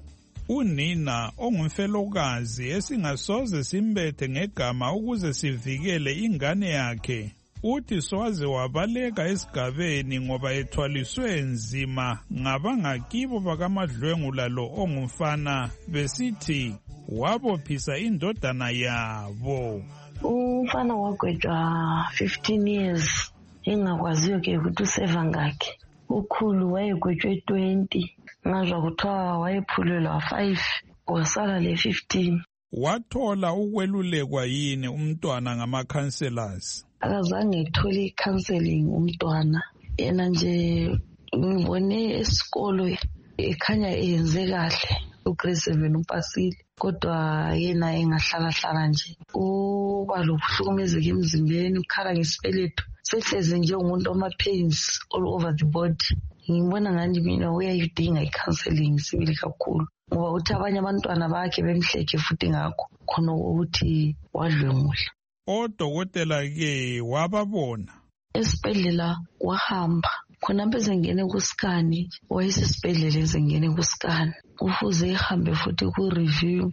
Unina ongumfelokazi esingasoze simbethe ngegama ukuze sivikele ingane yakhe uthi swaze wabaleka esigabeni ngoba ethwaliswe nzima ngabangakibo bakamadlwengula lo ongumfana besithi wabophisa indodana yabo. Umfana wagwetshwa fifteen years engakwaziyo ke ukuthi useva ngakhe. Ukhulu wayegwetshwe twenty, ngazwa kuthiwa wayephulelwa five wasala le fifteen. Wathola ukwelulekwa yini umntwana ngama-counselors? Akazange ethole i-counseling umntwana, yena nje ngibone esikolo ekhanya eyenze kahle, ugrade seven upasile, kodwa yena engahlalahlala nje uba lokuhlukumezeka emzimbeni, ukhala ngesibeletho, sehlezi nje umuntu oma-pains all over the body. Ngibona ngani mina uyayidinga i-counseling sibili kakhulu, ngoba uthi abanye abantwana bakhe bemhleke futhi ngakho khona ukuthi wadlwengula. Odokotela-ke wababona? Esibhedlela wahamba, khona bezengene kusikani, wayesesibhedlela ezengene kusikani. Kufuze ehambe futhi ku-review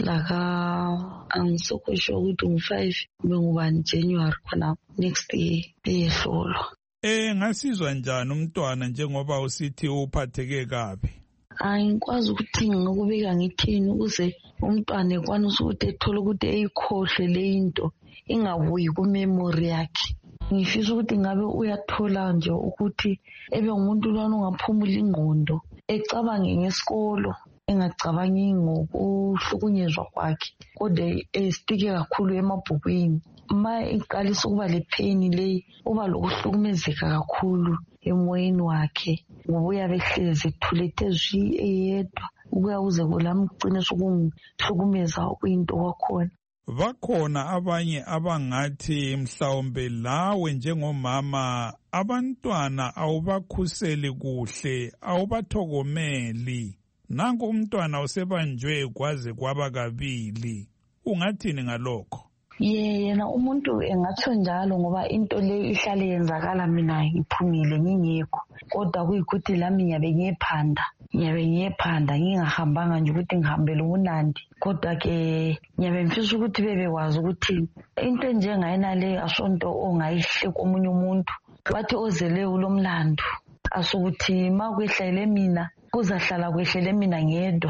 hlaka angisokho sure ukuthi ngu-five kube ngubani January khona next year eyehlolwa. Eh ngasizwa njani umntwana njengoba usithi uphatheke kabi? Angikwazi ukuthi ngikubika ngithini ukuze umntwana ekwanisa ukuthi ethole ukuthi eyikhohle le into ingabuyi kumemory yakhe. Ngifisa ukuthi ngabe uyathola nje ukuthi ebe umuntu lwana ungaphumula ingqondo, ecabange ngesikolo, engacabangi ngokuhlukunyezwa kwakhe, kodwa esitike kakhulu emabhukwini. Ma iqalisa ukuba le pain le, uba lokuhlukumezeka kakhulu emoyeni wakhe, ngoba uyabe ehlezi ethulete zwi eyedwa, ukuya kuze kulami kugcine sokungihlukumeza okuyinto kwakhona. Bakhona abanye abangathi mhlawumbe lawe njengomama abantwana awubakhuseli kuhle, awubathokomeli. Nanku umntwana usebanjwe kwaze kwaba kabili. Ungathini ngalokho? Ye yena umuntu engatsho njalo ngoba into le ihlale yenzakala mina ngiphumile ngingekho, kodwa kuyikuthi lami ngiyabe ngiyephanda ngiyabe ngiyephanda ngingahambanga nje ukuthi ngihambele uNandi, kodwa ke ngiyabe ngifisa ukuthi bebekwazi ukuthi into njengayena le asonto ongayihle komunye umuntu, bathi ozele ulomlando, asukuthi ma kwehlele mina kuzahlala kwehlele mina ngedwa.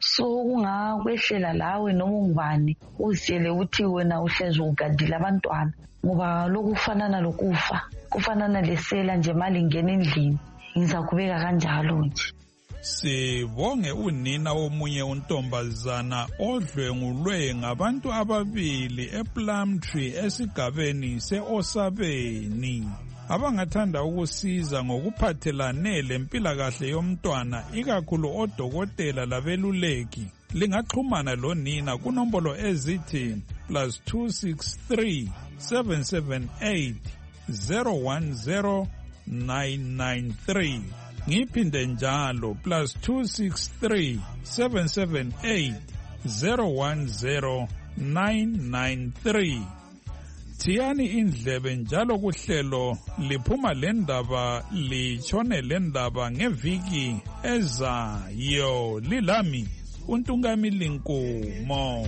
so kungakwehlela lawe noma ungubani uzitshele ukuthi wena uhlezi ugadile abantwana ngoba lokufanana lokufa kufanana lesela nje mali ingena endlini ngiza kubeka kanjalo nje. Sibonge unina womunye untombazana odlwengulwe ngabantu ababili ePlumtree esigabeni seOsabeni abangathanda ukusiza ngokuphathelane lempilakahle yomntwana ikakhulu odokotela labeluleki. Lingaxhumana lonina kunombolo ezithi plus two six three seven seven eight zero one zero nine nine three. Ngiphinde njalo plus two six three seven seven eight zero one zero nine nine three. Thiyani indlebe njalo kuhlelo liphuma lendaba litshone lendaba ngeviki ezayo. Lilami uNtungamili Nkomo.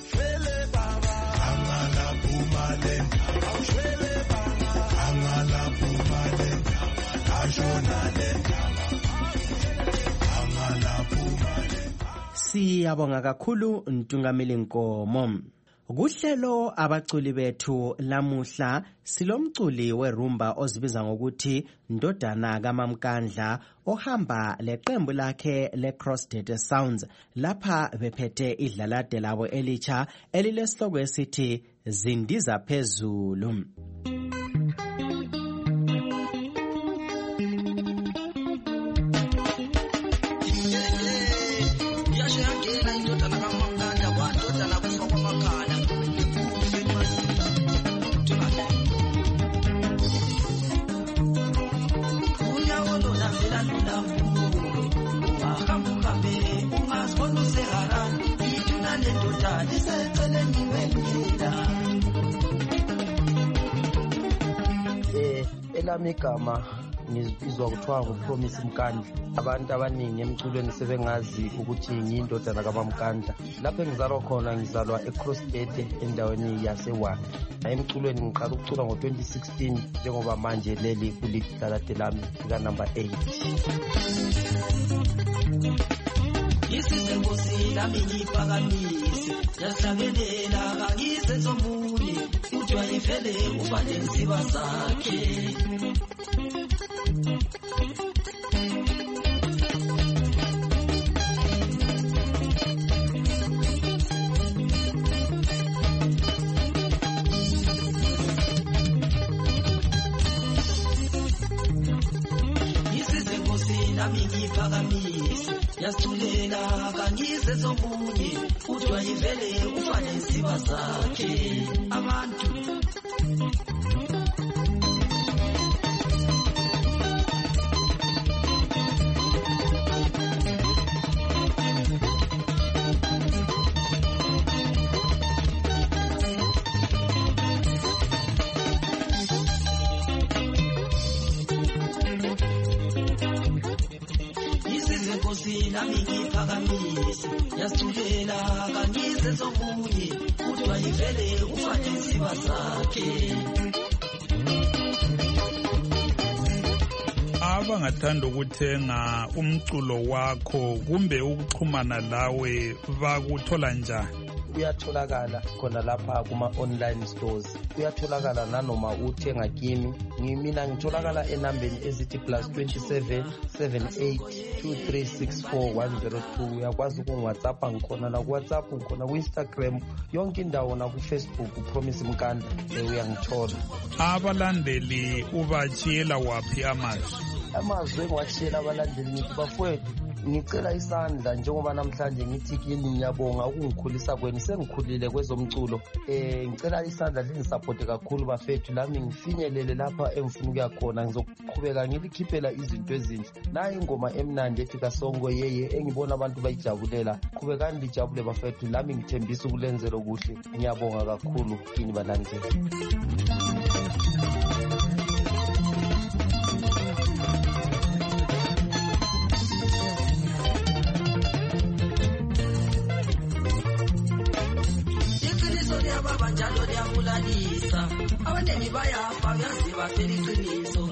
Siyabonga kakhulu Ntungamili Nkomo. Kuhlelo abaculi bethu lamuhla silomculi werumba ozibiza ngokuthi Ndodana kaMamkandla ohamba leqembu lakhe leCrossdead Sounds lapha bephethe idlalade labo elitsha elilesihloko esithi Zindiza Phezulu. Elami igama ngizizwa kuthiwa nguPromise Mkandla. Abantu abaningi emculweni sebengazi ukuthi ngiyindodana kaMamkandla. Lapho engizalwa khona ngizalwa eCrossdead endaweni yaseWanda. Emculweni ngiqala ukucula ngo twenty sixteen njengoba manje leli kulidlalade lami lika number eight. Isizengosi lami ngiphakamisi yahlabelela kangisenzo munye kuthiwa ifele ufane nsiba sakhe. Isizengosi lami ngiphakamisi yasithulela kangize somunye kuthiwa ivele ufane nsiba zakhe. Abantu nami ngiphakamisi yasithulela kangize somunye kuthiwa ivele ufane nsiba zakhe. Abangathanda ukuthenga umculo wakho kumbe ukuxhumana lawe bakuthola njani? Uyatholakala khona lapha kuma online stores. Uyatholakala nanoma uthenga kimi. Ngimina ngitholakala enambeni ezithi plus twenty-seven seven eight two three six four one zero two. Uyakwazi ukungiwhatsapp ngikhona na kuWhatsApp ngikhona kuInstagram yonke indawo na kuFacebook uPromise Mkandla uyangithola. Abalandeli ubatshiyela waphi amazwi? Amazwi engiwatshiyela abalandeli ngithi bafowethu ngicela isandla njengoba namhlanje ngithi kini ngiyabonga ukungikhulisa kwenu sengikhulile kwezomculo. Eh ngicela isandla lingisupporte kakhulu bafethu lami ngifinyelele lapha engifuna ukuya khona ngizoqhubeka ngilikhiphela izinto ezinhle. Nayi ingoma emnandi ethi kaSongo yeye engibona abantu bayijabulela. Qhubekani lijabule bafethu lami ngithembisa ukulenzela okuhle. Ngiyabonga kakhulu kini balandeli. Abanengi bayafa yazi bafela iqiniso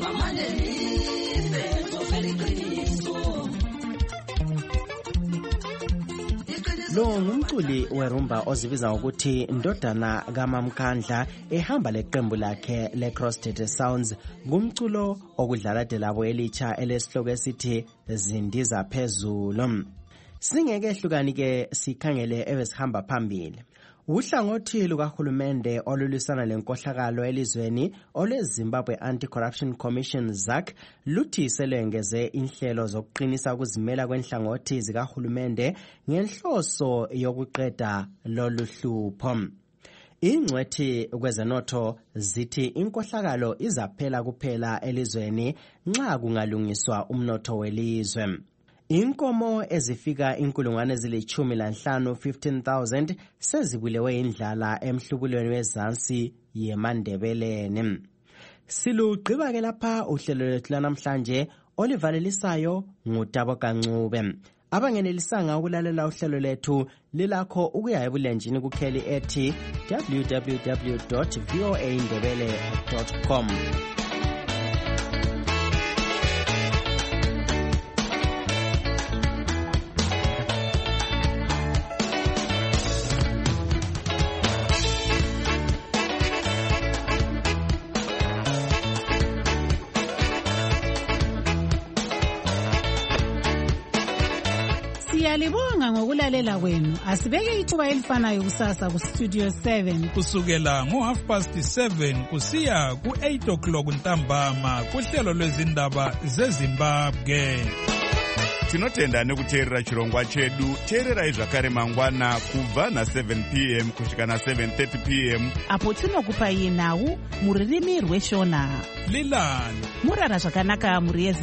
ngamanengi benzo fela iqiniso. lo ngumculi werumba ozibiza ngokuthi Ndodana kaMamkandla ehamba leqembu lakhe le-Crossed Sounds ngumculo okudlala de labo elitsha elesihloko esithi Zindiza Phezulu. Singeke ehlukani ke sikhangele ebesihamba phambili. Uhlangothi lukahulumende olulwisana lenkohlakalo elizweni olweZimbabwe Anti-Corruption Commission ZAC luthi selengeze inhlelo zokuqinisa ukuzimela kwenhlangothi zikahulumende ngenhloso yokuqeda lolu hlupho. Ingcwethi kwezenotho zithi inkohlakalo izaphela kuphela elizweni nxa kungalungiswa umnotho welizwe. Inkomo ezifika inkulungwane ezilithumi lanhlanu fifteen thousand sezibulewe indlala emhlubulweni wezansi yeMandebeleni. Silugqiba ke lapha uhlelo lwethu namhlanje olivalelisayo ngutabo kancube. Abangenelisanga ukulalela uhlelo lethu lilakho ukuya ebulenjini kukheli ethi w w w dot voa ndebele dot com. Siyalibonga ngokulalela kwenu. Asibeke ithuba elifanayo kusasa ku Studio seven kusukela ngo half past seven kusiya ku eight o'clock ntambama kuhlelo lwezindaba zeZimbabwe. Tinotenda nekuteerera chirongwa chedu. Teererai zvakare mangwana kubva na seven p m kusvika na seven thirty p m apo tinokupai nhau muririmi rweshona. Lilani murara zvakanaka muri